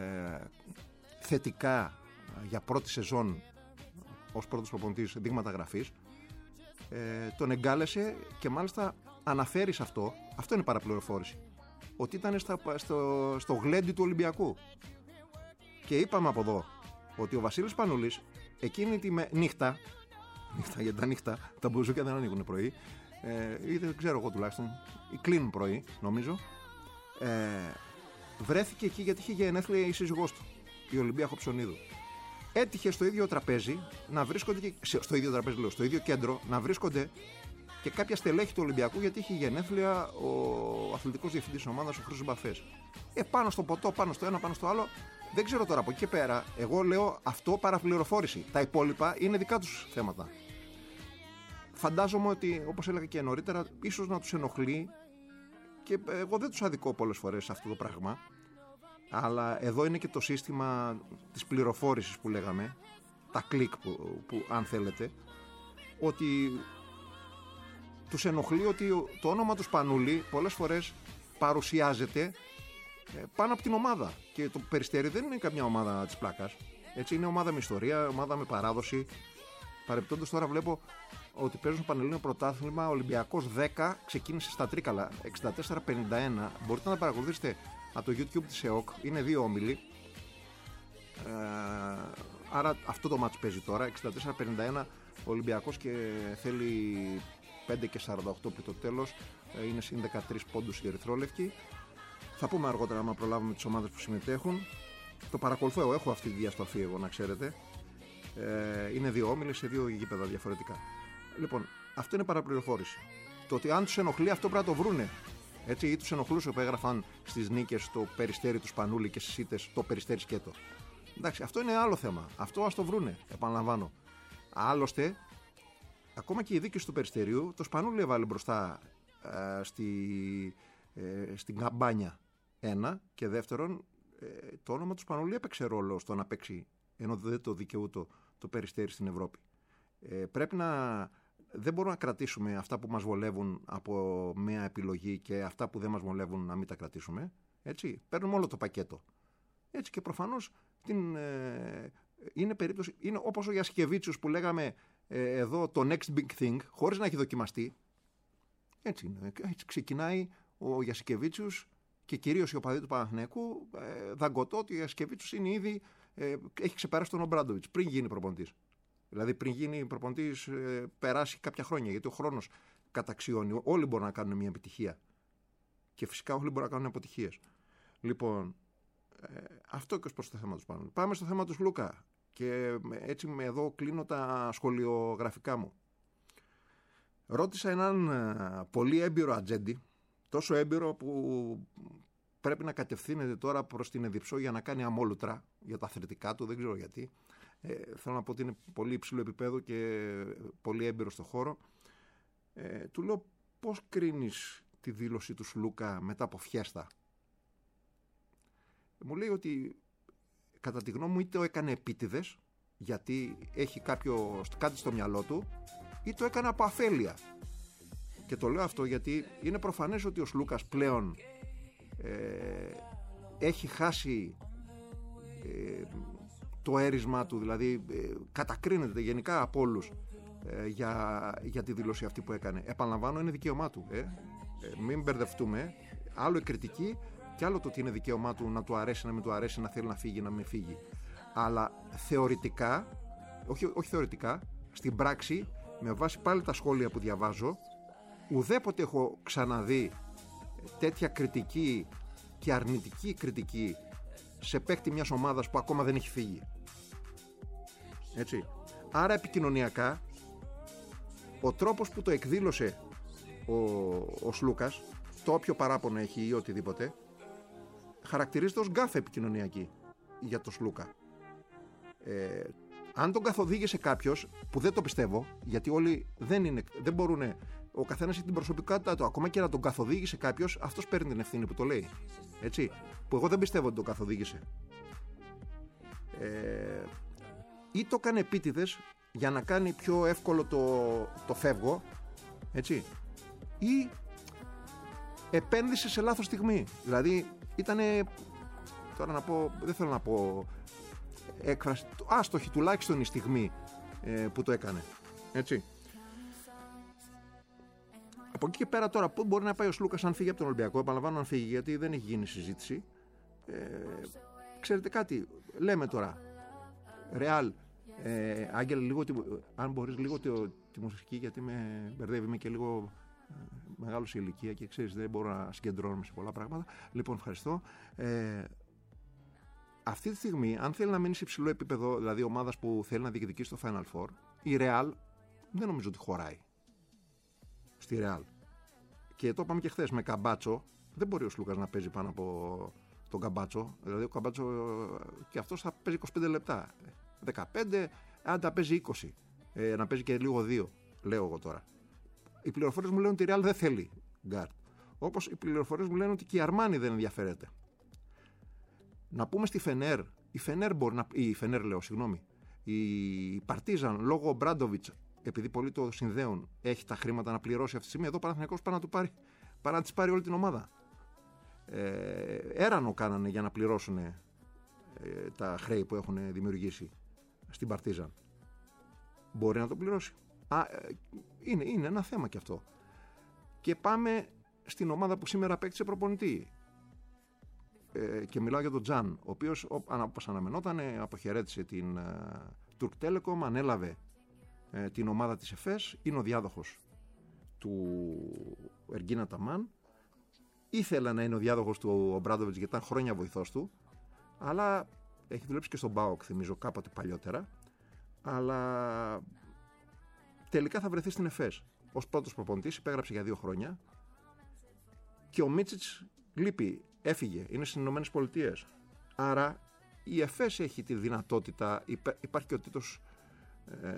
θετικά για πρώτη σεζόν ως πρώτος προπονητής δείγματα γραφής, ε, τον εγκάλεσε και μάλιστα αναφέρει σε αυτό, αυτό είναι παραπληροφόρηση, ότι ήταν στα, στο, στο γλέντι του Ολυμπιακού. Και είπαμε από εδώ ότι ο Βασίλης Σπανούλης εκείνη τη με, νύχτα, νύχτα γιατί τα νύχτα τα μπουζούκια δεν ανοίγουν πρωί, ε, ή δεν ξέρω εγώ τουλάχιστον, ή κλείνουν πρωί νομίζω, ε, βρέθηκε εκεί γιατί είχε γενέθλια η σύζυγός του, η Ολυμπία Χοψονίδου. Έτυχε στο ίδιο τραπέζι να βρίσκονται και, στο ίδιο τραπέζι λέω, στο ίδιο κέντρο να βρίσκονται και κάποια στελέχη του Ολυμπιακού, γιατί είχε γενέθλια ο αθλητικός διευθυντής της ομάδας, ο Χρήστος Μπαφές. Ε, πάνω στο ποτό, πάνω στο ένα, πάνω στο άλλο. Δεν ξέρω τώρα από εκεί και πέρα. Εγώ λέω αυτό παραπληροφόρηση. Τα υπόλοιπα είναι δικά τους θέματα. Φαντάζομαι ότι, όπως έλεγα και νωρίτερα, ίσως να τους ενοχλεί και εγώ δεν τους αδικώ πολλές φορές αυτό το πράγμα. Αλλά εδώ είναι και το σύστημα της πληροφόρησης που λέγαμε, τα κλικ που, που αν θέλετε, ότι τους ενοχλεί ότι το όνομα του Σπανούλη πολλές φορές παρουσιάζεται πάνω από την ομάδα. Και το Περιστέρι δεν είναι καμιά ομάδα της πλάκας. Έτσι, είναι ομάδα με ιστορία, ομάδα με παράδοση. Παρεπτόντως τώρα βλέπω ότι παίζουν Πανελλήνιο Πρωτάθλημα. Ο Ολυμπιακός δέκα ξεκίνησε στα Τρίκαλα εξήντα τέσσερα πενήντα ένα. Μπορείτε να παρακολουθήσετε από το YouTube της ΕΟΚ. Είναι δύο όμιλοι. Ε, άρα αυτό το μάτς παίζει τώρα εξήντα τέσσερα πενήντα ένα ο Ολυμπιακός και θέλει πέντε και σαράντα οκτώ πριν το τέλος. Ε, είναι συν δεκατρείς πόντους οι ερυθρόλευκοι. Θα πούμε αργότερα άμα προλάβουμε τις ομάδες που συμμετέχουν. Το παρακολουθώ εγώ, έχω αυτή τη διαστροφή εγώ να ξέρετε. Ε, είναι δύο όμιλοι σε δύο γήπεδα διαφορετικά. Λοιπόν, αυτό είναι παραπληροφόρηση. Το ότι αν τους ενοχλεί αυτό πρέπει να το βρούνε. Έτσι, ή τους ενοχλούσε που έγραφαν στις νίκες το Περιστέρι του Σπανούλη και στις ήττες το Περιστέρι σκέτο. Εντάξει, αυτό είναι άλλο θέμα. Αυτό ας το βρούνε, επαναλαμβάνω. Άλλωστε, ακόμα και η δίκη του Περιστερίου, το Σπανούλη έβαλε μπροστά ε, στη, ε, στην καμπάνια ένα και δεύτερον, ε, το όνομα του Σπανούλη έπαιξε ρόλο στο να παίξει, ενώ δεν το δικαιούτο το Περιστέρι στην Ευρώπη. Ε, πρέπει να... Δεν μπορούμε να κρατήσουμε αυτά που μας βολεύουν από μια επιλογή και αυτά που δεν μας βολεύουν να μην τα κρατήσουμε. Έτσι, παίρνουμε όλο το πακέτο. Έτσι και προφανώς την, ε, είναι περίπτωση, είναι όπως ο Γιασκεβίτσιος που λέγαμε ε, εδώ το next big thing, χωρίς να έχει δοκιμαστεί. Έτσι είναι. Έτσι ξεκινάει ο Γιασκεβίτσιος και κυρίως οι οπαδοί του Παναθηναϊκού ε, δαγκωτώ ότι ο Γιασκεβίτσιος είναι ήδη, ε, έχει ξεπεράσει τον Ομπράντοβιτς πριν γίνει προπονητής. Δηλαδή πριν γίνει προπονητής ε, περάσει κάποια χρόνια, γιατί ο χρόνος καταξιώνει. Όλοι μπορούν να κάνουν μια επιτυχία. Και φυσικά όλοι μπορούν να κάνουν αποτυχίες. Λοιπόν, ε, αυτό και ως προς το θέμα του Σπανούλη. Πάμε στο θέμα του Σλούκα. Και έτσι με εδώ κλείνω τα σχολιογραφικά μου. Ρώτησα έναν ε, πολύ έμπειρο ατζέντη, τόσο έμπειρο που πρέπει να κατευθύνεται τώρα προς την Εδιψό για να κάνει αμόλουτρα για τα αθλητικά του, δεν ξέρω γιατί. Ε, θέλω να πω ότι είναι πολύ υψηλό επίπεδο και πολύ έμπειρο στο χώρο. Ε, του λέω πώς κρίνεις τη δήλωση του Σλούκα μετά από φιέστα. Μου λέει ότι κατά τη γνώμη μου είτε το έκανε επίτηδες γιατί έχει κάποιο, κάτι στο μυαλό του ή το έκανε από αφέλεια. Και το λέω αυτό γιατί είναι προφανές ότι ο Σλούκας πλέον ε, έχει χάσει ε, το έρισμα του, δηλαδή ε, κατακρίνεται γενικά από όλους ε, για, για τη δήλωση αυτή που έκανε. Επαναλαμβάνω, είναι δικαίωμά του. Ε. Ε, μην μπερδευτούμε. Άλλο η κριτική και άλλο το ότι είναι δικαίωμά του να του αρέσει, να μην του αρέσει, να θέλει να φύγει, να μην φύγει. Αλλά θεωρητικά, όχι, όχι θεωρητικά, στην πράξη, με βάση πάλι τα σχόλια που διαβάζω, ουδέποτε έχω ξαναδεί τέτοια κριτική και αρνητική κριτική σε παίκτη μιας ομάδας που ακόμα δεν έχει φύγει. Έτσι. Άρα επικοινωνιακά ο τρόπος που το εκδήλωσε ο, ο Σλούκας, το όποιο παράπονο έχει ή οτιδήποτε, χαρακτηρίζεται ως γκάφα επικοινωνιακή για το Σλούκα. Ε, αν τον καθοδήγησε κάποιος, που δεν το πιστεύω, γιατί όλοι δεν, είναι, δεν μπορούν, ο καθένας έχει την προσωπικότητά του, ακόμα και να τον καθοδήγησε κάποιος, αυτός παίρνει την ευθύνη που το λέει. Έτσι, που εγώ δεν πιστεύω ότι τον καθοδήγησε. Ε, ή το έκανε επίτηδες για να κάνει πιο εύκολο το, το φεύγω, έτσι, ή επένδυσε σε λάθος στιγμή. Δηλαδή ήτανε, τώρα να πω, δεν θέλω να πω έκφραση, άστοχη τουλάχιστον η στιγμή ε, που το έκανε, έτσι. Από εκεί και πέρα τώρα, πού μπορεί να πάει ο Σλούκας αν φύγει από τον Ολυμπιακό? Επαναλαμβάνω, αν φύγει, γιατί δεν έχει γίνει συζήτηση. ε, Ξέρετε κάτι, λέμε τώρα Ρεάλ, ε, Άγγελ, λίγο, αν μπορείς λίγο τη, τη μουσική, γιατί με μπερδεύει, είμαι και λίγο ε, μεγάλο σε ηλικία και ξέρεις, δεν μπορώ να συγκεντρώνομαι σε πολλά πράγματα. Λοιπόν, ευχαριστώ. ε, Αυτή τη στιγμή, αν θέλει να μείνει σε υψηλό επίπεδο, δηλαδή ομάδας που θέλει να διεκδικήσει το Final Four, η Ρεάλ δεν νομίζω ότι χωράει στη Ρεάλ. Και το είπαμε και χθες, με Καμπάτσο δεν μπορεί ο Σλούκας να παίζει πάνω από τον Καμπάτσο. Δηλαδή ο Καμπάτσο και αυτός θα παίζει είκοσι πέντε λεπτά, δεκαπέντε, αν τα παίζει είκοσι, ε, να παίζει και λίγο δύο, λέω εγώ τώρα. Οι πληροφορίες μου λένε ότι η Ρεάλ δεν θέλει γκάρτ, όπως οι πληροφορίες μου λένε ότι και η Αρμάνι δεν ενδιαφέρεται. Να πούμε στη Φενέρ, η Φενέρ μπορεί να, η Φενέρ λέω, συγγνώμη, η Παρτίζαν λόγω Μπράντοβιτς, επειδή πολλοί το συνδέουν, έχει τα χρήματα να πληρώσει αυτή τη στιγμή. Εδώ ο Παναθηναϊκός πάει να του πάρει, πάει να της πάρει όλη την ομάδα. Ε, έρανο κάνανε για να πληρώσουν ε, τα χρέη που έχουν δημιουργήσει στην Παρτίζαν. Μπορεί να το πληρώσει. Α, ε, είναι, είναι ένα θέμα και αυτό. Και πάμε στην ομάδα που σήμερα παίκτησε προπονητή. Ε, και μιλάω για τον Τζαν, ο οποίος, όπως αναμενόταν, αποχαιρέτησε την uh, Turk Telecom, ανέλαβε uh, την ομάδα της ΕΦΕΣ, είναι ο διάδοχος του Εργίνα Ταμάν. Ήθελε να είναι ο διάδοχος του Ομπράντοβιτς γιατί ήταν χρόνια βοηθός του, αλλά έχει δουλέψει και στον ΠΑΟΚ, θυμίζω, κάποτε παλιότερα, αλλά τελικά θα βρεθεί στην ΕΦΕΣ ως πρώτος προπονητής, υπέγραψε για δύο χρόνια και ο Μίτσιτς λείπει. Έφυγε, είναι στις Ηνωμένες Πολιτείες. Άρα η ΕΦΕΣ έχει τη δυνατότητα, υπάρχει και ο τίτλος, ε,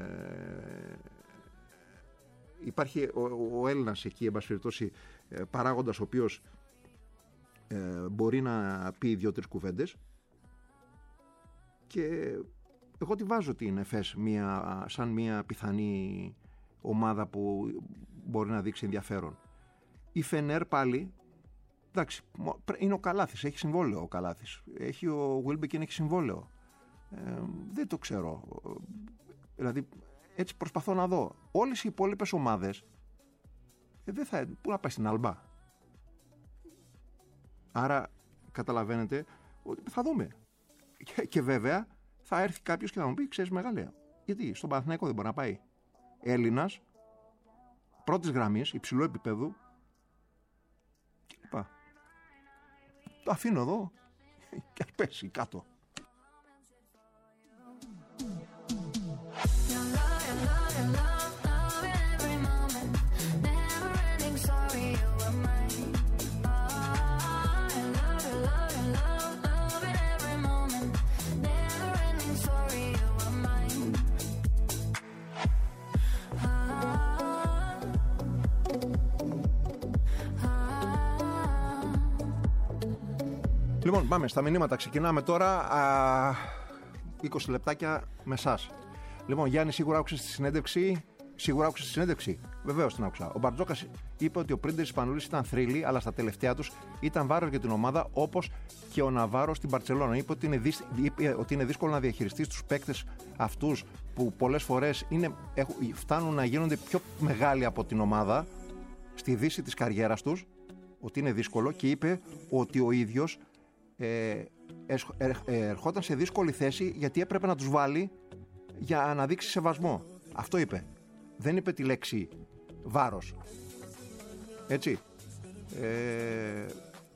υπάρχει ο, ο Έλληνας εκεί, εν πάση περιπτώσει, παράγοντας ο οποίος ε, μπορεί να πει δύο-τρεις κουβέντες, και εγώ τη βάζω την ΕΦΕΣ μια, σαν μια πιθανή ομάδα που μπορεί να δείξει ενδιαφέρον. Η Φενέρ πάλι, εντάξει, είναι ο Καλάθης, έχει συμβόλαιο ο Καλάθης. Έχει ο Wilbekin, έχει συμβόλαιο. Ε, δεν το ξέρω. Δηλαδή, έτσι προσπαθώ να δω. Όλες οι υπόλοιπες ομάδες, ε, δεν θα, πού να πάει, στην Αλμπά? Άρα, καταλαβαίνετε ότι θα δούμε. Και, και βέβαια, θα έρθει κάποιος και θα μου πει, ξέρεις μεγάλε, γιατί στον Παναθηναϊκό δεν μπορεί να πάει Έλληνας, πρώτης γραμμής, υψηλού επίπεδου, κλπ. Το αφήνω εδώ και ας πέσει κάτω. Λοιπόν, πάμε στα μηνύματα. Ξεκινάμε τώρα. Α, είκοσι λεπτάκια με εσάς. Λοιπόν, Γιάννη, σίγουρα άκουσες τη συνέντευξη. Σίγουρα άκουσες τη συνέντευξη. Βεβαίως την άκουσα. Ο Μπαρτζόκας είπε ότι ο Πρίντερ Ισπανούλης ήταν θρύλοι, αλλά στα τελευταία τους ήταν βάρος για την ομάδα, όπως και ο Ναβάρο στην Μπαρτσελόνα. Είπε ότι είναι, δυσ... είπε ότι είναι δύσκολο να διαχειριστείς τους παίκτες αυτούς που πολλές φορές είναι... φτάνουν να γίνονται πιο μεγάλοι από την ομάδα στη δύση της καριέρας τους. Ότι είναι δύσκολο, και είπε ότι ο ίδιος Ε, ερχόταν σε δύσκολη θέση γιατί έπρεπε να τους βάλει για να δείξει σεβασμό. Αυτό είπε. Δεν είπε τη λέξη βάρος. Έτσι. Ε,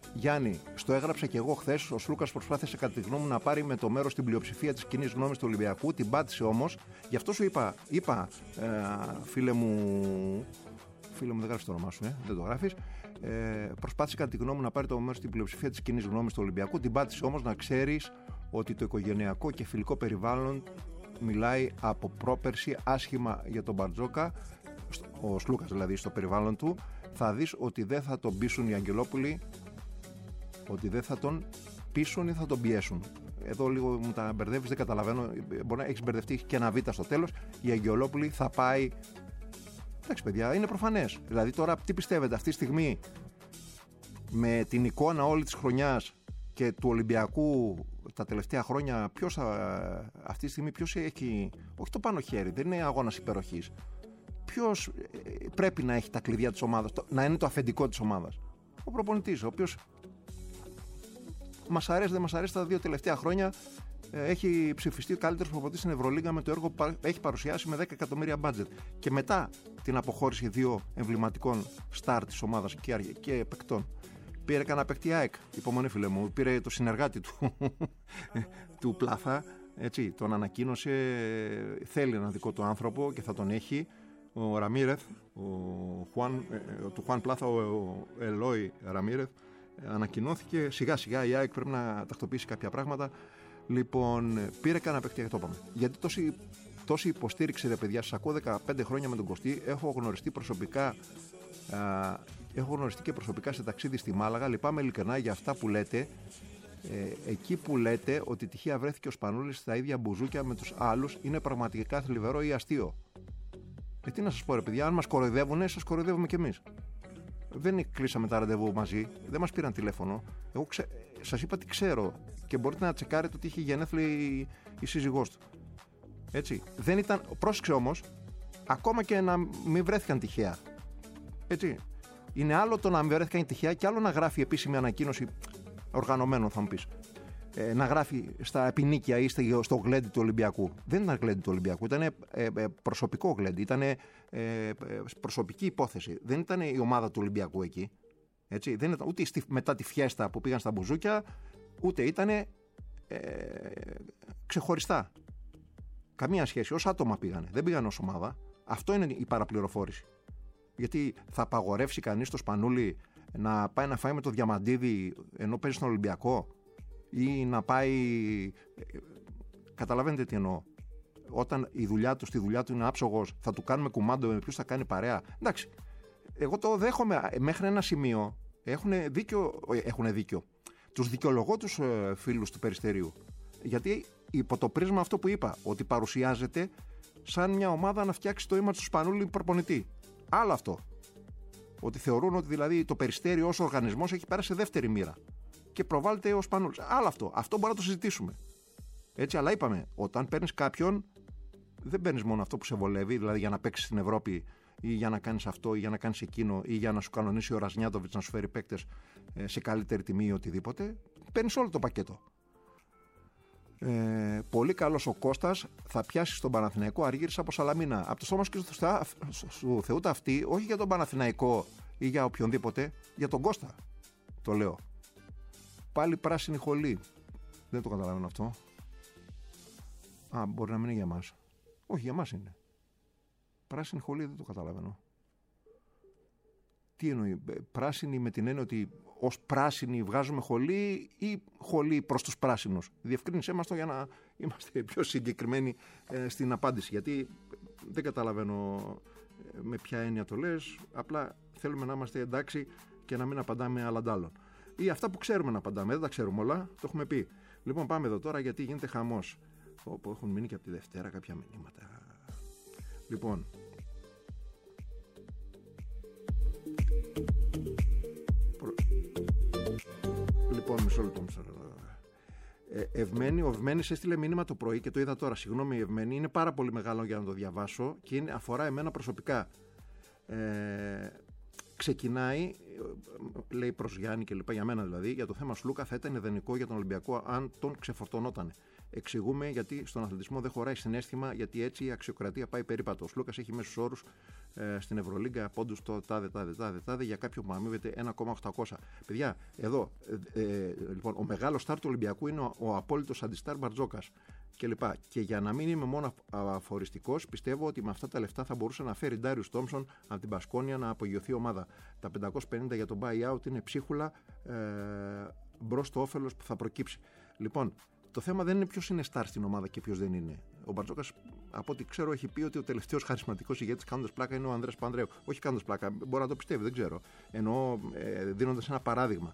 Γιάννη, στο έγραψα και εγώ χθες. Ο Σλούκας προσπάθησε κατά τη γνώμη μου να πάρει με το μέρος στην πλειοψηφία της κοινής γνώμης του Ολυμπιακού. Την πάτησε όμως. Γι' αυτό σου είπα, είπα ε, φίλε μου. Φίλε μου, δεν γράφεις το όνομά σου, ε, δεν το γράφεις. Ε, προσπάθησε κατά τη γνώμη μου να πάρει το μέρος στην πλειοψηφία της κοινής γνώμης του Ολυμπιακού. Την πάτησε όμως, να ξέρεις ότι το οικογενειακό και φιλικό περιβάλλον μιλάει από πρόπερση άσχημα για τον Μπαρτζόκα. Ο Σλούκας δηλαδή στο περιβάλλον του. Θα δεις ότι δεν θα τον πείσουν οι Αγγελόπουλοι, ότι δεν θα τον πείσουν ή θα τον πιέσουν. Εδώ λίγο μου τα μπερδεύεις, δεν καταλαβαίνω. Μπορεί να έχεις μπερδευτεί, έχει και ένα β στο τέλος. Η Αγγελόπουλη θα πάει. Εντάξει, παιδιά, είναι προφανές. Δηλαδή, τώρα τι πιστεύετε αυτή τη στιγμή, με την εικόνα όλη της χρονιάς και του Ολυμπιακού τα τελευταία χρόνια, ποιος αυτή τη στιγμή ποιος έχει. Όχι το πάνω χέρι, δεν είναι αγώνας υπεροχής. Ποιος πρέπει να έχει τα κλειδιά της ομάδας, να είναι το αφεντικό της ομάδας? Ο προπονητής, ο οποίος μας αρέσει, δεν μας αρέσει, τα δύο τελευταία χρόνια έχει ψηφιστεί ο καλύτερος προπονητής στην Ευρωλίγα με το έργο που έχει παρουσιάσει με δέκα εκατομμύρια μπάτζετ. Και μετά την αποχώρηση δύο εμβληματικών στάρ της ομάδας και παικτών, πήρε κανένα παίκτη ΑΕΚ, υπομονή φίλε μου, πήρε το συνεργάτη του, του Πλάθα, έτσι, τον ανακοίνωσε, θέλει ένα δικό του άνθρωπο και θα τον έχει. Ο Ραμίρεθ, ο Χουάν, του Χουάν Πλάθα, ο Ελόι Ραμίρεθ, ανακοινώθηκε. Σιγά σιγά η ΑΕΚ πρέπει να τακτοποιήσει κάποια πράγματα. Λοιπόν, πήρε κανένα παίκτη, το είπαμε. Γιατί τόση, τόση υποστήριξη, ρε παιδιά, σας ακούω δεκαπέντε χρόνια με τον Κωστή, έχω γνωριστεί προσωπικά, α, έχω γνωριστεί και προσωπικά σε ταξίδι στη Μάλαγα. Λυπάμαι ειλικρινά για αυτά που λέτε. Ε, εκεί που λέτε ότι τυχαία βρέθηκε ο Σπανούλης στα ίδια μπουζούκια με τους άλλους, είναι πραγματικά θλιβερό ή αστείο. Ε, τι να σας πω, ρε παιδιά, αν μας κοροϊδεύουνε, σας κοροϊδεύουμε κι εμείς. Δεν κλείσαμε τα ραντεβού μαζί, δεν μας πήραν τηλέφωνο. Εγώ ξε... σας είπα τι ξέρω και μπορείτε να τσεκάρετε ότι είχε γενέθλια η, η σύζυγός του. Έτσι. Δεν ήταν. Πρόσεξε όμως, ακόμα και να μην βρέθηκαν τυχαία. Έτσι. Είναι άλλο το να μην βρέθηκαν τυχαία και άλλο να γράφει επίσημη ανακοίνωση οργανωμένο, θα μου πεις. Ε, να γράφει στα επινίκια ή στο γλέντι του Ολυμπιακού. Δεν ήταν γλέντι του Ολυμπιακού, ήταν ε, ε, προσωπικό γλέντι, ήταν ε, ε, προσωπική υπόθεση. Δεν ήταν η ομάδα του Ολυμπιακού εκεί. Έτσι. Δεν ήταν ούτε στη, μετά τη φιέστα που πήγαν στα μπουζούκια, ούτε ήταν ε, ξεχωριστά. Καμία σχέση. Ως άτομα πήγανε. Δεν πήγαν ως ομάδα. Αυτό είναι η παραπληροφόρηση. Γιατί θα απαγορεύσει κανείς το Σπανούλη να πάει να φάει με το Διαμαντίδη ενώ παίζει στον Ολυμπιακό, ή να πάει. Καταλαβαίνετε τι εννοώ. Όταν η δουλειά του, στη δουλειά του είναι άψογος, θα του κάνουμε κουμάντο με ποιους θα κάνει παρέα. Εντάξει. Εγώ το δέχομαι μέχρι ένα σημείο. Έχουν δίκιο. Έχουν δίκιο. Τους δικαιολογώ τους ε, φίλους του Περιστερίου. Γιατί υπό το πρίσμα αυτό που είπα, ότι παρουσιάζεται σαν μια ομάδα να φτιάξει το αίμα του Σπανούλη προπονητή. Άλλο αυτό. Ότι θεωρούν ότι δηλαδή το Περιστέριο ως οργανισμός έχει πέρασει σε δεύτερη μοίρα και προβάλλεται ο Σπανούλης. Άλλο αυτό. Αυτό μπορούμε να το συζητήσουμε. Έτσι, αλλά είπαμε, όταν παίρνεις κάποιον, δεν παίρνεις μόνο αυτό που σε βολεύει, δηλαδή για να παίξεις στην Ευρώπη ή για να κάνεις αυτό ή για να κάνεις εκείνο ή για να σου κανονίσει ο Ραζνιάτοβιτς να σου φέρει παίκτες σε καλύτερη τιμή ή οτιδήποτε. Παίρνεις όλο το πακέτο. Ε, πολύ καλός ο Κώστας, θα πιάσει στον Παναθηναϊκό Αργύρης από Σαλαμίνα. Από το στόμα σου και του Θεού τα αυτή, όχι για τον Παναθηναϊκό ή για οποιονδήποτε, για τον Κώστα. Το λέω. Πάλι πράσινη χολή. Δεν το καταλαβαίνω αυτό. Α, μπορεί να μην είναι για μας. Όχι, για μας είναι. Πράσινη χολή δεν το καταλαβαίνω. Τι εννοεί, πράσινη με την έννοια ότι ως πράσινοι βγάζουμε χολή ή χολή προς τους πράσινους? Διευκρίνησέ μας το για να είμαστε πιο συγκεκριμένοι ε, στην απάντηση. Γιατί δεν καταλαβαίνω ε, με ποια έννοια το λες. Απλά θέλουμε να είμαστε εντάξει και να μην απαντάμε αλλαντάλλον. Ή αυτά που ξέρουμε να απαντάμε. Δεν τα ξέρουμε όλα, το έχουμε πει. Λοιπόν, πάμε εδώ τώρα γιατί γίνεται χαμός. Όπου έχουν μείνει και από τη Δευτέρα κάποια μηνύματα. Λοιπόν. Λοιπόν, μισό λεπτό. Ε, Ευμένη, ο Ευμένης έστειλε μήνυμα το πρωί και το είδα τώρα. Συγγνώμη, Ευμένη, είναι πάρα πολύ μεγάλο για να το διαβάσω και είναι, αφορά εμένα προσωπικά. Ε, ξεκινάει, λέει προς Γιάννη και λοιπά, για μένα δηλαδή, για το θέμα Σλούκα θα ήταν ιδανικό για τον Ολυμπιακό αν τον ξεφορτωνόταν. Εξηγούμε γιατί στον αθλητισμό δεν χωράει συναίσθημα, γιατί έτσι η αξιοκρατία πάει περίπατο. Ο Σλούκας έχει μέσους όρους ε, στην Ευρωλίγκα πόντους το τάδε, τάδε, τάδε, τάδε για κάποιον που αμείβεται ένα κόμμα οκτακόσια. Παιδιά, εδώ, ε, ε, λοιπόν, ο μεγάλος στάρ του Ολυμπιακού είναι ο, ο απόλυτος αντιστάρ Μπαρτζόκας κλπ. Και, και για να μην είμαι μόνο αφοριστικός, πιστεύω ότι με αυτά τα λεφτά θα μπορούσε να φέρει Ντάριους Τόμψον από την Πασκόνια να απογειωθεί ομάδα. Τα πεντακόσια πενήντα για τον buyout είναι ψίχουλα ε, μπρος στο όφελος που θα προκύψει. Λοιπόν, το θέμα δεν είναι ποιος είναι στάρ στην ομάδα και ποιος δεν είναι. Ο Μπαρτζόκας, από ό,τι ξέρω, έχει πει ότι ο τελευταίος χαρισματικός ηγέτης κάνοντας πλάκα είναι ο Ανδρέας Παπανδρέου. Όχι κάνοντας πλάκα, μπορεί να το πιστεύει, δεν ξέρω. Εννοώ ε, δίνοντας ένα παράδειγμα.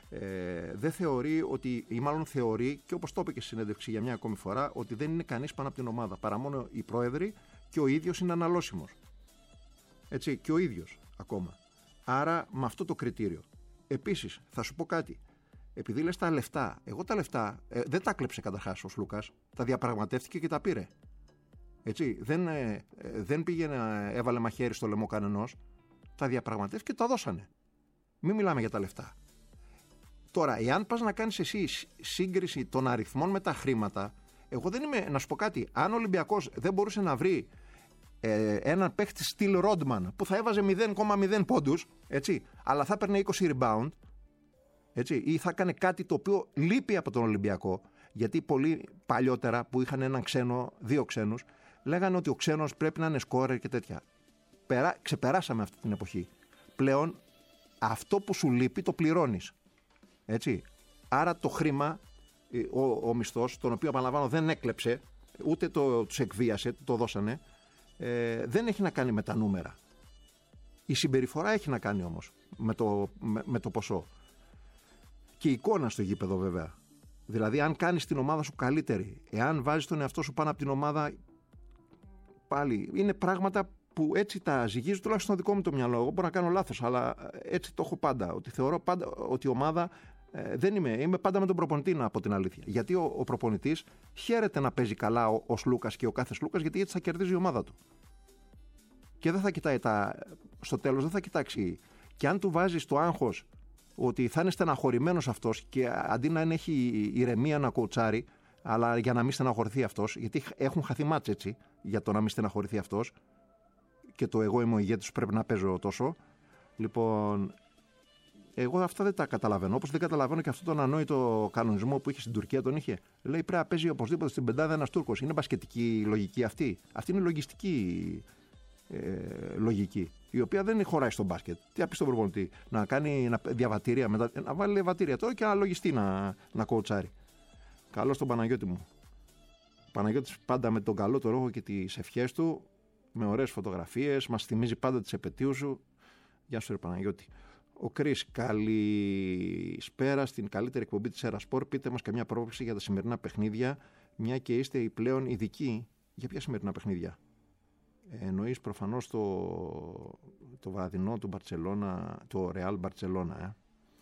Ε, δεν θεωρεί ότι, ή μάλλον θεωρεί, και όπως το είπε και στη συνέντευξη για μια ακόμη φορά, ότι δεν είναι κανείς πάνω από την ομάδα. Παρά μόνο οι πρόεδροι και ο ίδιος είναι αναλώσιμος. Έτσι, και ο ίδιος ακόμα. Άρα με αυτό το κριτήριο. Επίσης, θα σου πω κάτι. Επειδή λες τα λεφτά, εγώ τα λεφτά ε, δεν τα κλέψε καταρχάς ο Σλούκας, τα διαπραγματεύτηκε και τα πήρε. Έτσι, δεν, ε, ε, δεν πήγαινε, έβαλε μαχαίρι στο λαιμό κανενός, τα διαπραγματεύτηκε και τα δώσανε. Μην μιλάμε για τα λεφτά. Τώρα, εάν πας να κάνεις εσύ σύγκριση των αριθμών με τα χρήματα, εγώ δεν είμαι, να σου πω κάτι, αν ο Ολυμπιακός δεν μπορούσε να βρει ε, έναν παίχτη στυλ Ρόντμαν που θα έβαζε μηδέν κόμμα μηδέν πόντους, έτσι, αλλά θα έπαιρνε είκοσι rebound, έτσι, ή θα έκανε κάτι το οποίο λείπει από τον Ολυμπιακό, γιατί πολλοί παλιότερα που είχαν έναν ξένο, δύο ξένους, λέγανε ότι ο ξένος πρέπει να είναι σκόρερ και τέτοια. Περά, ξεπεράσαμε αυτή την εποχή. Πλέον αυτό που σου λείπει το πληρώνεις. Έτσι. Άρα το χρήμα, ο, ο μισθός, τον οποίο επαναλαμβάνω δεν έκλεψε, ούτε το, τους εκβίασε, το δώσανε, ε, δεν έχει να κάνει με τα νούμερα. Η συμπεριφορά έχει να κάνει όμως με το, με, με το ποσό. Και η εικόνα στο γήπεδο βέβαια. Δηλαδή αν κάνεις την ομάδα σου καλύτερη, εάν βάζεις τον εαυτό σου πάνω από την ομάδα, πάλι είναι πράγματα που έτσι τα ζυγίζω, τουλάχιστον στο δικό μου το μυαλό. Εγώ μπορώ να κάνω λάθος, αλλά έτσι το έχω πάντα. Ότι θεωρώ πάντα ότι η ομάδα ε, δεν είμαι. Είμαι πάντα με τον προπονητή, να πω την αλήθεια. Γιατί ο, ο προπονητής χαίρεται να παίζει καλά ο, ο Σλούκας και ο κάθε Σλούκας, γιατί έτσι θα κερδίζει η ομάδα του. Και δεν θα κοιτάει τα. Στο τέλος δεν θα κοιτάξει. Και αν του βάζεις το άγχος ότι θα είναι στεναχωρημένος αυτός και αντί να έχει ηρεμία να κοουτσάρει, αλλά για να μην στεναχωρηθεί αυτός, γιατί έχουν χαθεί μάτς έτσι, για το να μην στεναχωρηθεί αυτός. Και το εγώ είμαι ο ηγέτης, πρέπει να παίζω τόσο. Λοιπόν, εγώ αυτά δεν τα καταλαβαίνω. Όπως δεν καταλαβαίνω και αυτόν τον ανόητο κανονισμό που είχε στην Τουρκία, τον είχε. Λέει πρέπει να παίζει οπωσδήποτε στην πεντάδα ένας Τούρκος. Είναι μπασκετική λογική αυτή. Αυτή είναι λογιστική ε, λογική, η οποία δεν χωράει στο μπάσκετ. Τι να πει στον προπονητή, να κάνει να, διαβατήρια, μετά, να βάλει διαβατήρια τώρα και να λογιστεί να, να κοουτσάρει. Καλό στον Παναγιώτη μου. Ο Παναγιώτης πάντα με τον καλό το ρόγο και τις ευχές του, με ωραίες φωτογραφίες, μας θυμίζει πάντα τις επετείους σου. Γεια σου ρε Παναγιώτη. Ο Κρίς, καλησπέρα στην καλύτερη εκπομπή της Ερασπορ. Πείτε μας καμιά πρόβλεψη για τα σημερινά παιχνίδια, μια και είστε οι πλέον ειδικοί. Για ποια σημερινά παιχνίδια? Ε, εννοείς προφανώς το, το βραδινό του Μπαρτσελώνα, το Ρεάλ Μπαρτσελώνα. Ε.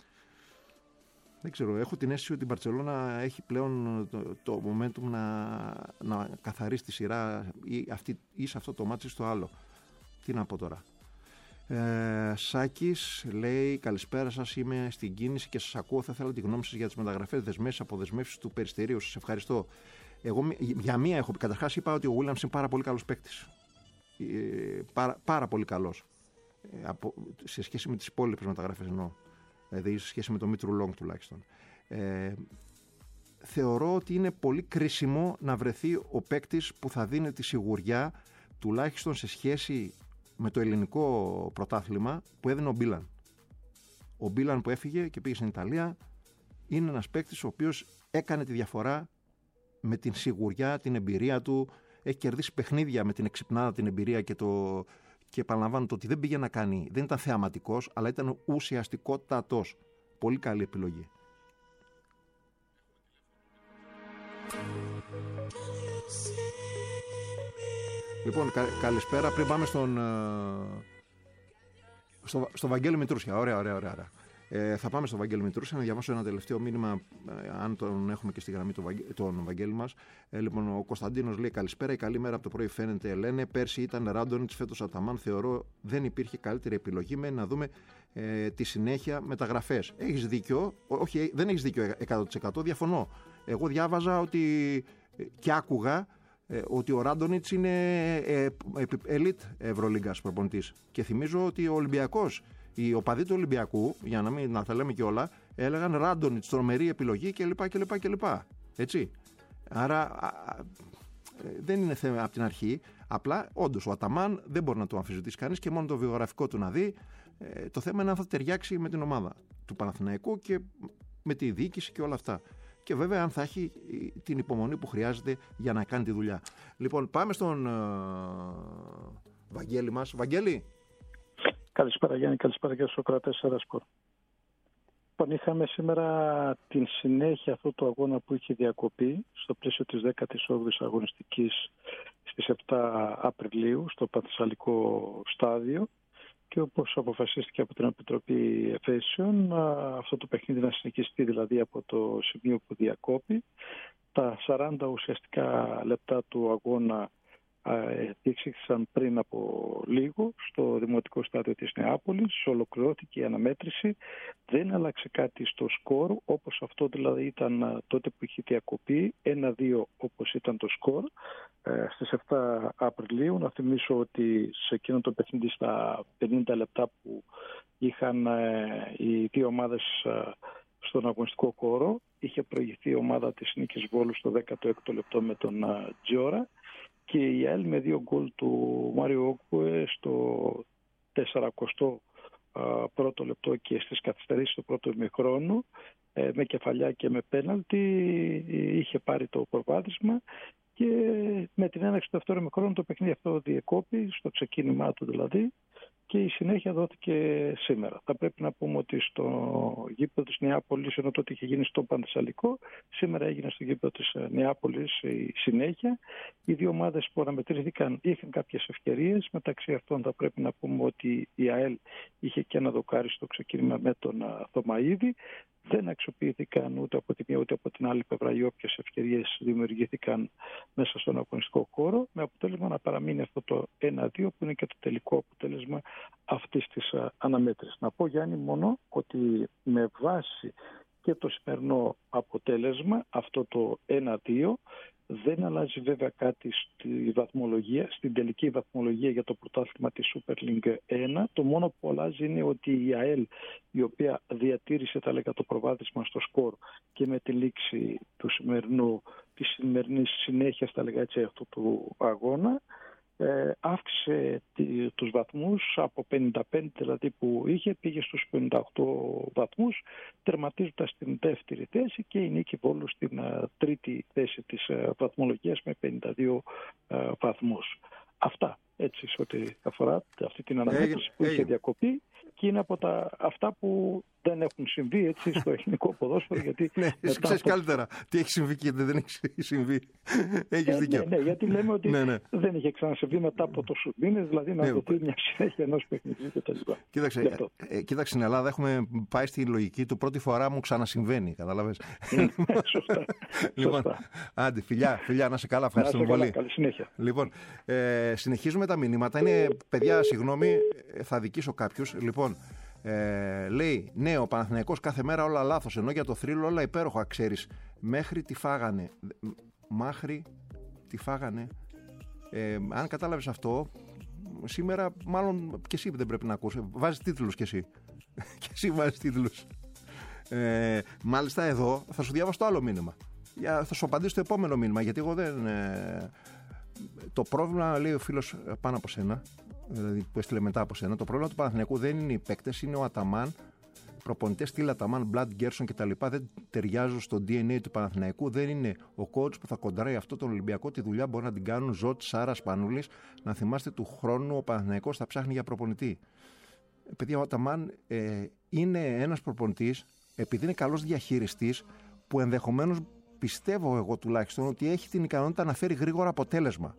Δεν ξέρω, έχω την αίσθηση ότι η Μπαρτσελώνα έχει πλέον το, το momentum να, να καθαρίσει τη σειρά ή, αυτή, ή σε αυτό το μάτσι στο άλλο. Τι να πω τώρα. Ε, Σάκης λέει καλησπέρα σας, είμαι στην κίνηση και σας ακούω, θα ήθελα τη γνώμη σας για τις μεταγραφές, δεσμεύσεις, αποδεσμεύσεις του Περιστερίου. Σας ευχαριστώ. Εγώ για μία έχω πει, καταρχάς είπα ότι ο Williams είναι πάρα πολύ καλός παίκτης. Ε, πάρα, πάρα πολύ καλός. Ε, από, σε σχέση με τις υπόλοιπες μεταγραφές εννοώ. Δηλαδή σε σχέση με το Μήτρου Λόγκ τουλάχιστον. Ε, θεωρώ ότι είναι πολύ κρίσιμο να βρεθεί ο παίκτης που θα δίνει τη σιγουριά, τουλάχιστον σε σχέση με το ελληνικό πρωτάθλημα που έδινε ο Μπίλαν. Ο Μπίλαν που έφυγε και πήγε στην Ιταλία είναι ένας παίκτης ο οποίος έκανε τη διαφορά με την σιγουριά, την εμπειρία του. Έχει κερδίσει παιχνίδια με την εξυπνάδα, την εμπειρία και το... Και επαναλαμβάνω το ότι δεν πήγε να κάνει, δεν ήταν θεαματικός, αλλά ήταν ουσιαστικότατος. Πολύ καλή επιλογή. Λοιπόν, κα, καλησπέρα. Πριν πάμε στον, στο, στο Βαγγέλη Μητρούσια. Ωραία, ωραία, ωραία. Ε, θα πάμε στο Βαγγέλη Μητρούσια να διαβάσω ένα τελευταίο μήνυμα, ε, αν τον έχουμε και στη γραμμή τον, Βαγγέ, τον Βαγγέλη μας. Ε, λοιπόν, ο Κωνσταντίνος λέει καλησπέρα. Η καλή μέρα από το πρωί φαίνεται. Λένε πέρσι ήταν Ράντονιτς, φέτος Αταμάν. Θεωρώ δεν υπήρχε καλύτερη επιλογή. Με να δούμε ε, τη συνέχεια μεταγραφές. Έχεις δίκιο. Όχι, δεν έχεις δίκιο εκατό τοις εκατό. Διαφωνώ. Εγώ διάβαζα ότι Και άκουγα ε, ότι ο Ράντονιτς είναι ε, ελίτ Ευρωλίγκας προπονητής. Και θυμίζω ότι ο Ολυμπιακός, οι οπαδοί του Ολυμπιακού, για να μην να τα λέμε και όλα, έλεγαν Ράντονιτς, τρομερή επιλογή κλπ. κλπ, κλπ. Έτσι. Άρα α, α, δεν είναι θέμα από την αρχή. Απλά, όντως, ο Αταμάν δεν μπορεί να το αμφισβητήσει κανείς και μόνο το βιογραφικό του να δει. Ε, το θέμα είναι αν θα ταιριάξει με την ομάδα του Παναθηναϊκού και με τη διοίκηση και όλα αυτά. Και βέβαια αν θα έχει την υπομονή που χρειάζεται για να κάνει τη δουλειά. Λοιπόν, πάμε στον ε, Βαγγέλη μας. Βαγγέλη. Καλησπέρα Γιάννη, καλησπέρα και στους ακροατές Σπορ. Λοιπόν, είχαμε σήμερα την συνέχεια αυτού του αγώνα που είχε διακοπεί στο πλαίσιο της δέκατης όγδοης αγωνιστικής στις επτά Απριλίου στο Πανθεσσαλικό στάδιο και όπως αποφασίστηκε από την Επιτροπή Εφέσεων αυτό το παιχνίδι να συνεχιστεί δηλαδή από το σημείο που διακόπη. Τα σαράντα ουσιαστικά λεπτά του αγώνα διεξήχθησαν πριν από λίγο στο Δημοτικό Στάδιο της Νεάπολης, ολοκληρώθηκε η αναμέτρηση, δεν άλλαξε κάτι στο σκορ όπως αυτό δηλαδή ήταν τότε που είχε διακοπεί, ένα δύο όπως ήταν το σκορ στις επτά Απριλίου. Να θυμίσω ότι σε εκείνο το παιχνίδι στα πενήντα λεπτά που είχαν οι δύο ομάδες στον αγωνιστικό χώρο είχε προηγηθεί η ομάδα της Νίκης Βόλου στο δέκατο έκτο λεπτό με τον Τζιόρα και η ΑΕΛ με δύο γκολ του Μάριο Όκουε στο σαρανταοστό πρώτο λεπτό και στις καθυστερήσεις του πρώτου ημιχρόνου με κεφαλιά και με πέναλτι είχε πάρει το προβάδισμα και με την έναρξη του δεύτερου ημιχρόνου το παιχνίδι αυτό διεκόπη στο ξεκίνημά του δηλαδή και η συνέχεια δόθηκε σήμερα. Θα πρέπει να πούμε ότι στο γήπεδο της Νεάπολης, ενώ τότε είχε γίνει στο Πανθεσσαλικό, σήμερα έγινε στο γήπεδο της Νεάπολης η συνέχεια. Οι δύο ομάδες που αναμετρήθηκαν είχαν κάποιες ευκαιρίες. Μεταξύ αυτών θα πρέπει να πούμε ότι η ΑΕΛ είχε και ένα δοκάρι στο ξεκίνημα με τον Θωμαΐδη. Δεν αξιοποιήθηκαν ούτε από τη μία ούτε από την άλλη πλευρά οι όποιες ευκαιρίες δημιουργήθηκαν μέσα στον αγωνιστικό χώρο, με αποτέλεσμα να παραμείνει αυτό το ένα δύο που είναι και το τελικό αποτέλεσμα αυτής της αναμέτρησης. Να πω Γιάννη μόνο ότι με βάση και το σημερινό αποτέλεσμα αυτό το ένα δύο δεν αλλάζει βέβαια κάτι στη βαθμολογία, στην τελική βαθμολογία για το πρωτάθλημα της Super League ένα. Το μόνο που αλλάζει είναι ότι η ΑΕΛ, η οποία διατήρησε τα λέγα το προβάδισμα στο σκορ και με τη λήξη του σημερινού, της σημερινής συνέχειας τα λέγα έτσι αυτού του αγώνα, ε, αύξησε τους βαθμούς από πενήντα πέντε δηλαδή που είχε, πήγε στους πενήντα οκτώ βαθμούς, τερματίζοντας την δεύτερη θέση και η Νίκη Βόλου στην uh, τρίτη θέση της uh, βαθμολογίας με πενήντα δύο uh, βαθμούς. Αυτά έτσι σε ό,τι αφορά αυτή την αναμέτρηση που είχε διακοπεί και είναι από τα, αυτά που δεν έχουν συμβεί έτσι στο εθνικό ποδόσφαιρο. Γιατί ναι, εσύ ξέρεις καλύτερα τι έχει συμβεί και δεν έχει συμβεί. Έχεις δίκιο. Ναι, ναι, γιατί λέμε ότι ναι, ναι. δεν είχε ξανασυμβεί μετά από τόσους μήνες, δηλαδή να ναι, δοθεί μια συνέχεια ενός παιχνιδιού κτλ. Κοίταξε, ε, κοίταξε, στην Ελλάδα έχουμε πάει στη λογική του πρώτη φορά μου ξανασυμβαίνει, καταλαβες. Σωστά. Λοιπόν, άντε, φιλιά, φιλιά, να σε καλά, ευχαριστούμε πολύ. Καλή συνέχεια. Λοιπόν, ε, συνεχίζουμε τα μηνύματα. Είναι, παιδιά, συγγνώμη, θα δικήσω κάποιους. Λοιπόν, Ε, λέει, ναι, ο Παναθηναϊκός κάθε μέρα όλα λάθος, ενώ για το θρύλο όλα υπέροχα, ξέρεις. Μέχρι τι φάγανε. Μάχρη τι φάγανε. Ε, αν κατάλαβες αυτό, σήμερα μάλλον και εσύ δεν πρέπει να ακούσεις. Βάζεις τίτλους κι εσύ. Και εσύ βάζεις τίτλους. Ε, μάλιστα εδώ θα σου διάβασω το άλλο μήνυμα. Για, θα σου απαντήσω το επόμενο μήνυμα, γιατί εγώ δεν... Ε, το πρόβλημα, λέει ο φίλος πάνω από σένα, δηλαδή που έστειλε μετά από σένα, το πρόβλημα του Παναθηναϊκού δεν είναι οι παίκτες, είναι ο Αταμάν. Προπονητές στυλ Αταμάν, Μπλαντ, Γκέρσον κτλ. Δεν ταιριάζουν στο ντι εν έι του Παναθηναϊκού. Δεν είναι ο coach που θα κοντράει αυτό τον Ολυμπιακό. Τη δουλειά μπορεί να την κάνουν Ζωτ, Σάρα, Σπανούλης. Να θυμάστε του χρόνου ο Παναθηναϊκός θα ψάχνει για προπονητή. Παιδιά, ο Αταμάν ε, είναι ένας προπονητής, επειδή είναι καλός διαχειριστής, που ενδεχομένως πιστεύω εγώ τουλάχιστον ότι έχει την ικανότητα να φέρει γρήγορα αποτέλεσμα.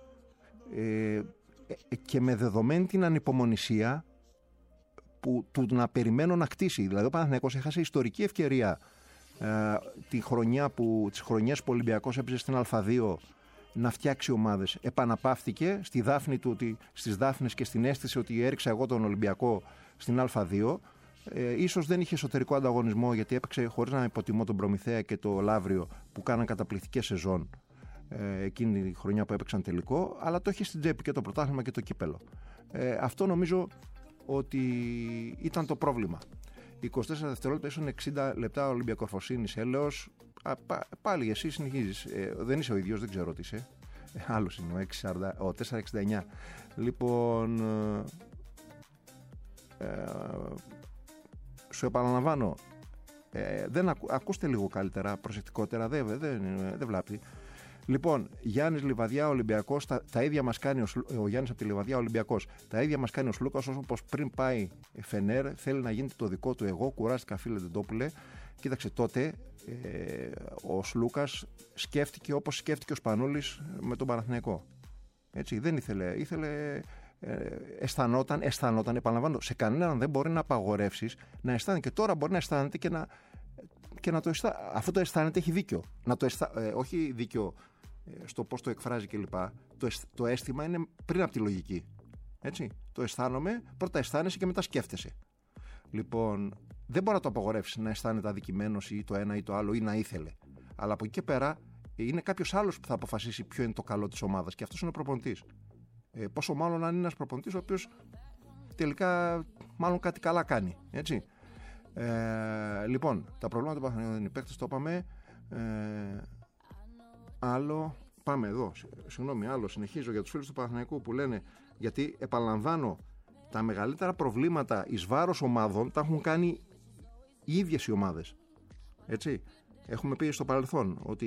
Ε, και με δεδομένη την ανυπομονησία που, του να περιμένω να κτίσει. Δηλαδή ο Παναθηναϊκός έχασε ιστορική ευκαιρία ε, τη χρονιά που, τις χρονιές που ο Ολυμπιακός έπαιζε στην Α2 να φτιάξει ομάδες. Επαναπαύτηκε στη δάφνη του, ότι, στις δάφνες και στην αίσθηση ότι έριξα εγώ τον Ολυμπιακό στην Α2. Ε, ίσως δεν είχε εσωτερικό ανταγωνισμό, γιατί έπαιξε χωρίς να υποτιμώ τον Προμηθέα και το Λαύριο που κάναν καταπληκτικές σεζόν. ε, εκείνη τη χρονιά που έπαιξαν τελικό, αλλά το έχει στην τσέπη και το πρωτάθλημα και το κύπελο. Ε, αυτό νομίζω ότι ήταν το πρόβλημα. είκοσι τέσσερα δευτερόλεπτα ίσον εξήντα λεπτά Ολυμπιακορφωσίνης έλεος. Πάλι εσύ συνεχίζεις. Ε, δεν είσαι ο ίδιος, δεν ξέρω τι είσαι. Ε, άλλος είναι ο, ο τετρακόσια εξήντα εννιά. Λοιπόν, ε, ε, σου επαναλαμβάνω, ε, δεν ακού, ακούστε λίγο καλύτερα, προσεκτικότερα, δεν, δεν, δεν, δεν βλάπτει. Λοιπόν, Γιάννης Λιβαδιά Ολυμπιακός, τα, τα ίδια μας κάνει ο, ο Γιάννης από τη Λιβαδιά Ολυμπιακός. Τα ίδια μας κάνει ο Σλούκας, όπως πριν πάει Φενέρ, θέλει να γίνεται το δικό του εγώ. Κουράστηκα, φίλε Ντεντόπουλε. Κοίταξε, τότε ε, ο Σλούκας σκέφτηκε όπως σκέφτηκε ο Σπανούλης με τον Παναθηναϊκό. Έτσι, δεν ήθελε, ήθελε ε, αισθανόταν, αισθανόταν, επαναλαμβάνω, σε κανέναν δεν μπορεί να απαγορεύσεις να αισθάνεται. Και τώρα μπορεί να αισθάνεται και να, και να το αισθάνεται. Αυτό το αισθάνεται έχει δίκιο. Να το αισθα... ε, όχι δίκιο στο πώς το εκφράζει κλπ. Το, το αίσθημα είναι πριν από τη λογική. Έτσι. Το αισθάνομαι, πρώτα αισθάνεσαι και μετά σκέφτεσαι. Λοιπόν, δεν μπορεί να το απαγορεύσει να αισθάνεται αδικημένος ή το ένα ή το άλλο ή να ήθελε. Αλλά από εκεί και πέρα είναι κάποιος άλλος που θα αποφασίσει ποιο είναι το καλό της ομάδας και αυτός είναι ο προπονητής. Ε, πόσο μάλλον αν είναι ένας προπονητής ο οποίος τελικά μάλλον κάτι καλά κάνει. Έτσι. Ε, λοιπόν, τα προβλήματα του Παναθηναϊκού είναι οι παίκτες, το είπαμε. Ε, άλλο, πάμε εδώ, συγγνώμη, άλλο συνεχίζω για τους φίλους του Παναθηναϊκού που λένε, γιατί επαναλαμβάνω, τα μεγαλύτερα προβλήματα εις βάρος ομάδων τα έχουν κάνει οι ίδιες οι ομάδες. Έτσι. Έχουμε πει στο παρελθόν ότι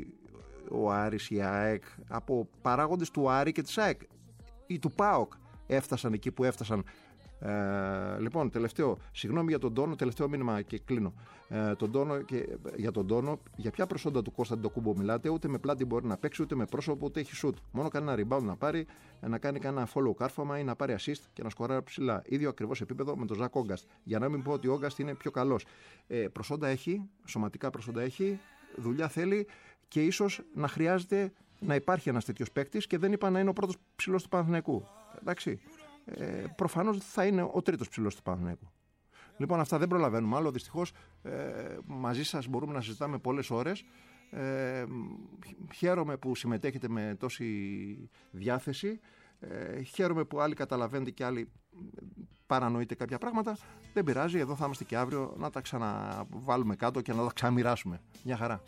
ο Άρης, η ΑΕΚ, από παράγοντες του Άρη και της ΑΕΚ ή του ΠΑΟΚ έφτασαν εκεί που έφτασαν. Ε, λοιπόν, τελευταίο, συγγνώμη για τον Τόνο, τελευταίο μήνυμα και κλείνω. Ε, τον Τόνο και, για τον Τόνο, για ποια προσόντα του Κώστα Ντοκούμπο μιλάτε? Ούτε με πλάτη μπορεί να παίξει, ούτε με πρόσωπο, ούτε έχει shoot. Μόνο κανένα rebound να πάρει, να κάνει κανένα follow κάρφωμα ή να πάρει assist και να σκοράρει ψηλά. Ίδιο ακριβώς επίπεδο με τον Ζακ Όγκαστ. Για να μην πω ότι ο Όγκαστ είναι πιο καλός. Ε, προσόντα έχει, σωματικά προσόντα έχει, δουλειά θέλει και ίσως να χρειάζεται να υπάρχει ένας τέτοιος παίκτης και δεν είπα να είναι ο πρώτος ψηλός του Παναθηναϊκού. Εντάξει. Ε, προφανώς θα είναι ο τρίτος ψηλός του Παναθηναϊκού. Λοιπόν, αυτά δεν προλαβαίνουμε άλλο. Δυστυχώς ε, μαζί σας μπορούμε να συζητάμε πολλές ώρες. Ε, χαίρομαι που συμμετέχετε με τόση διάθεση. Ε, χαίρομαι που άλλοι καταλαβαίνετε και άλλοι παρανοείτε κάποια πράγματα. Δεν πειράζει, εδώ θα είμαστε και αύριο να τα ξαναβάλουμε κάτω και να τα ξαναμοιράσουμε. Μια χαρά.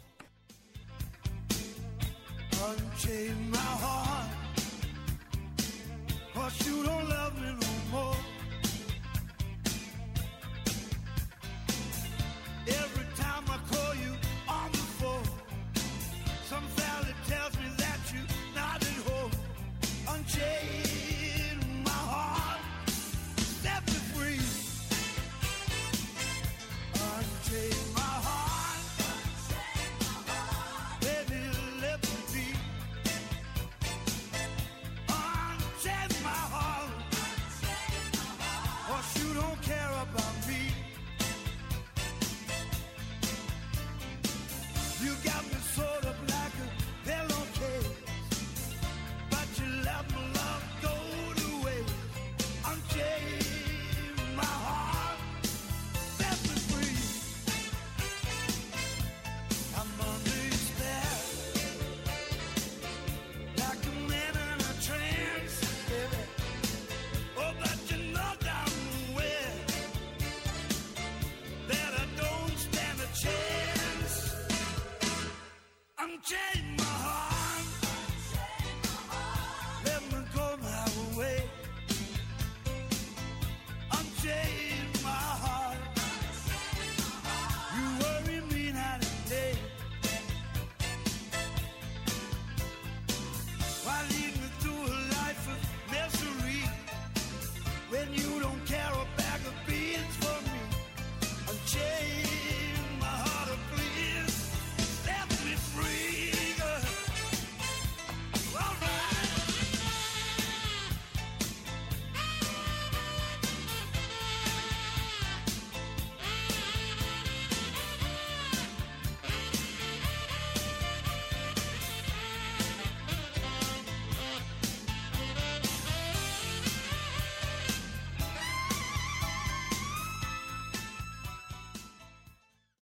Unchain my heart, 'cause you don't love me no more.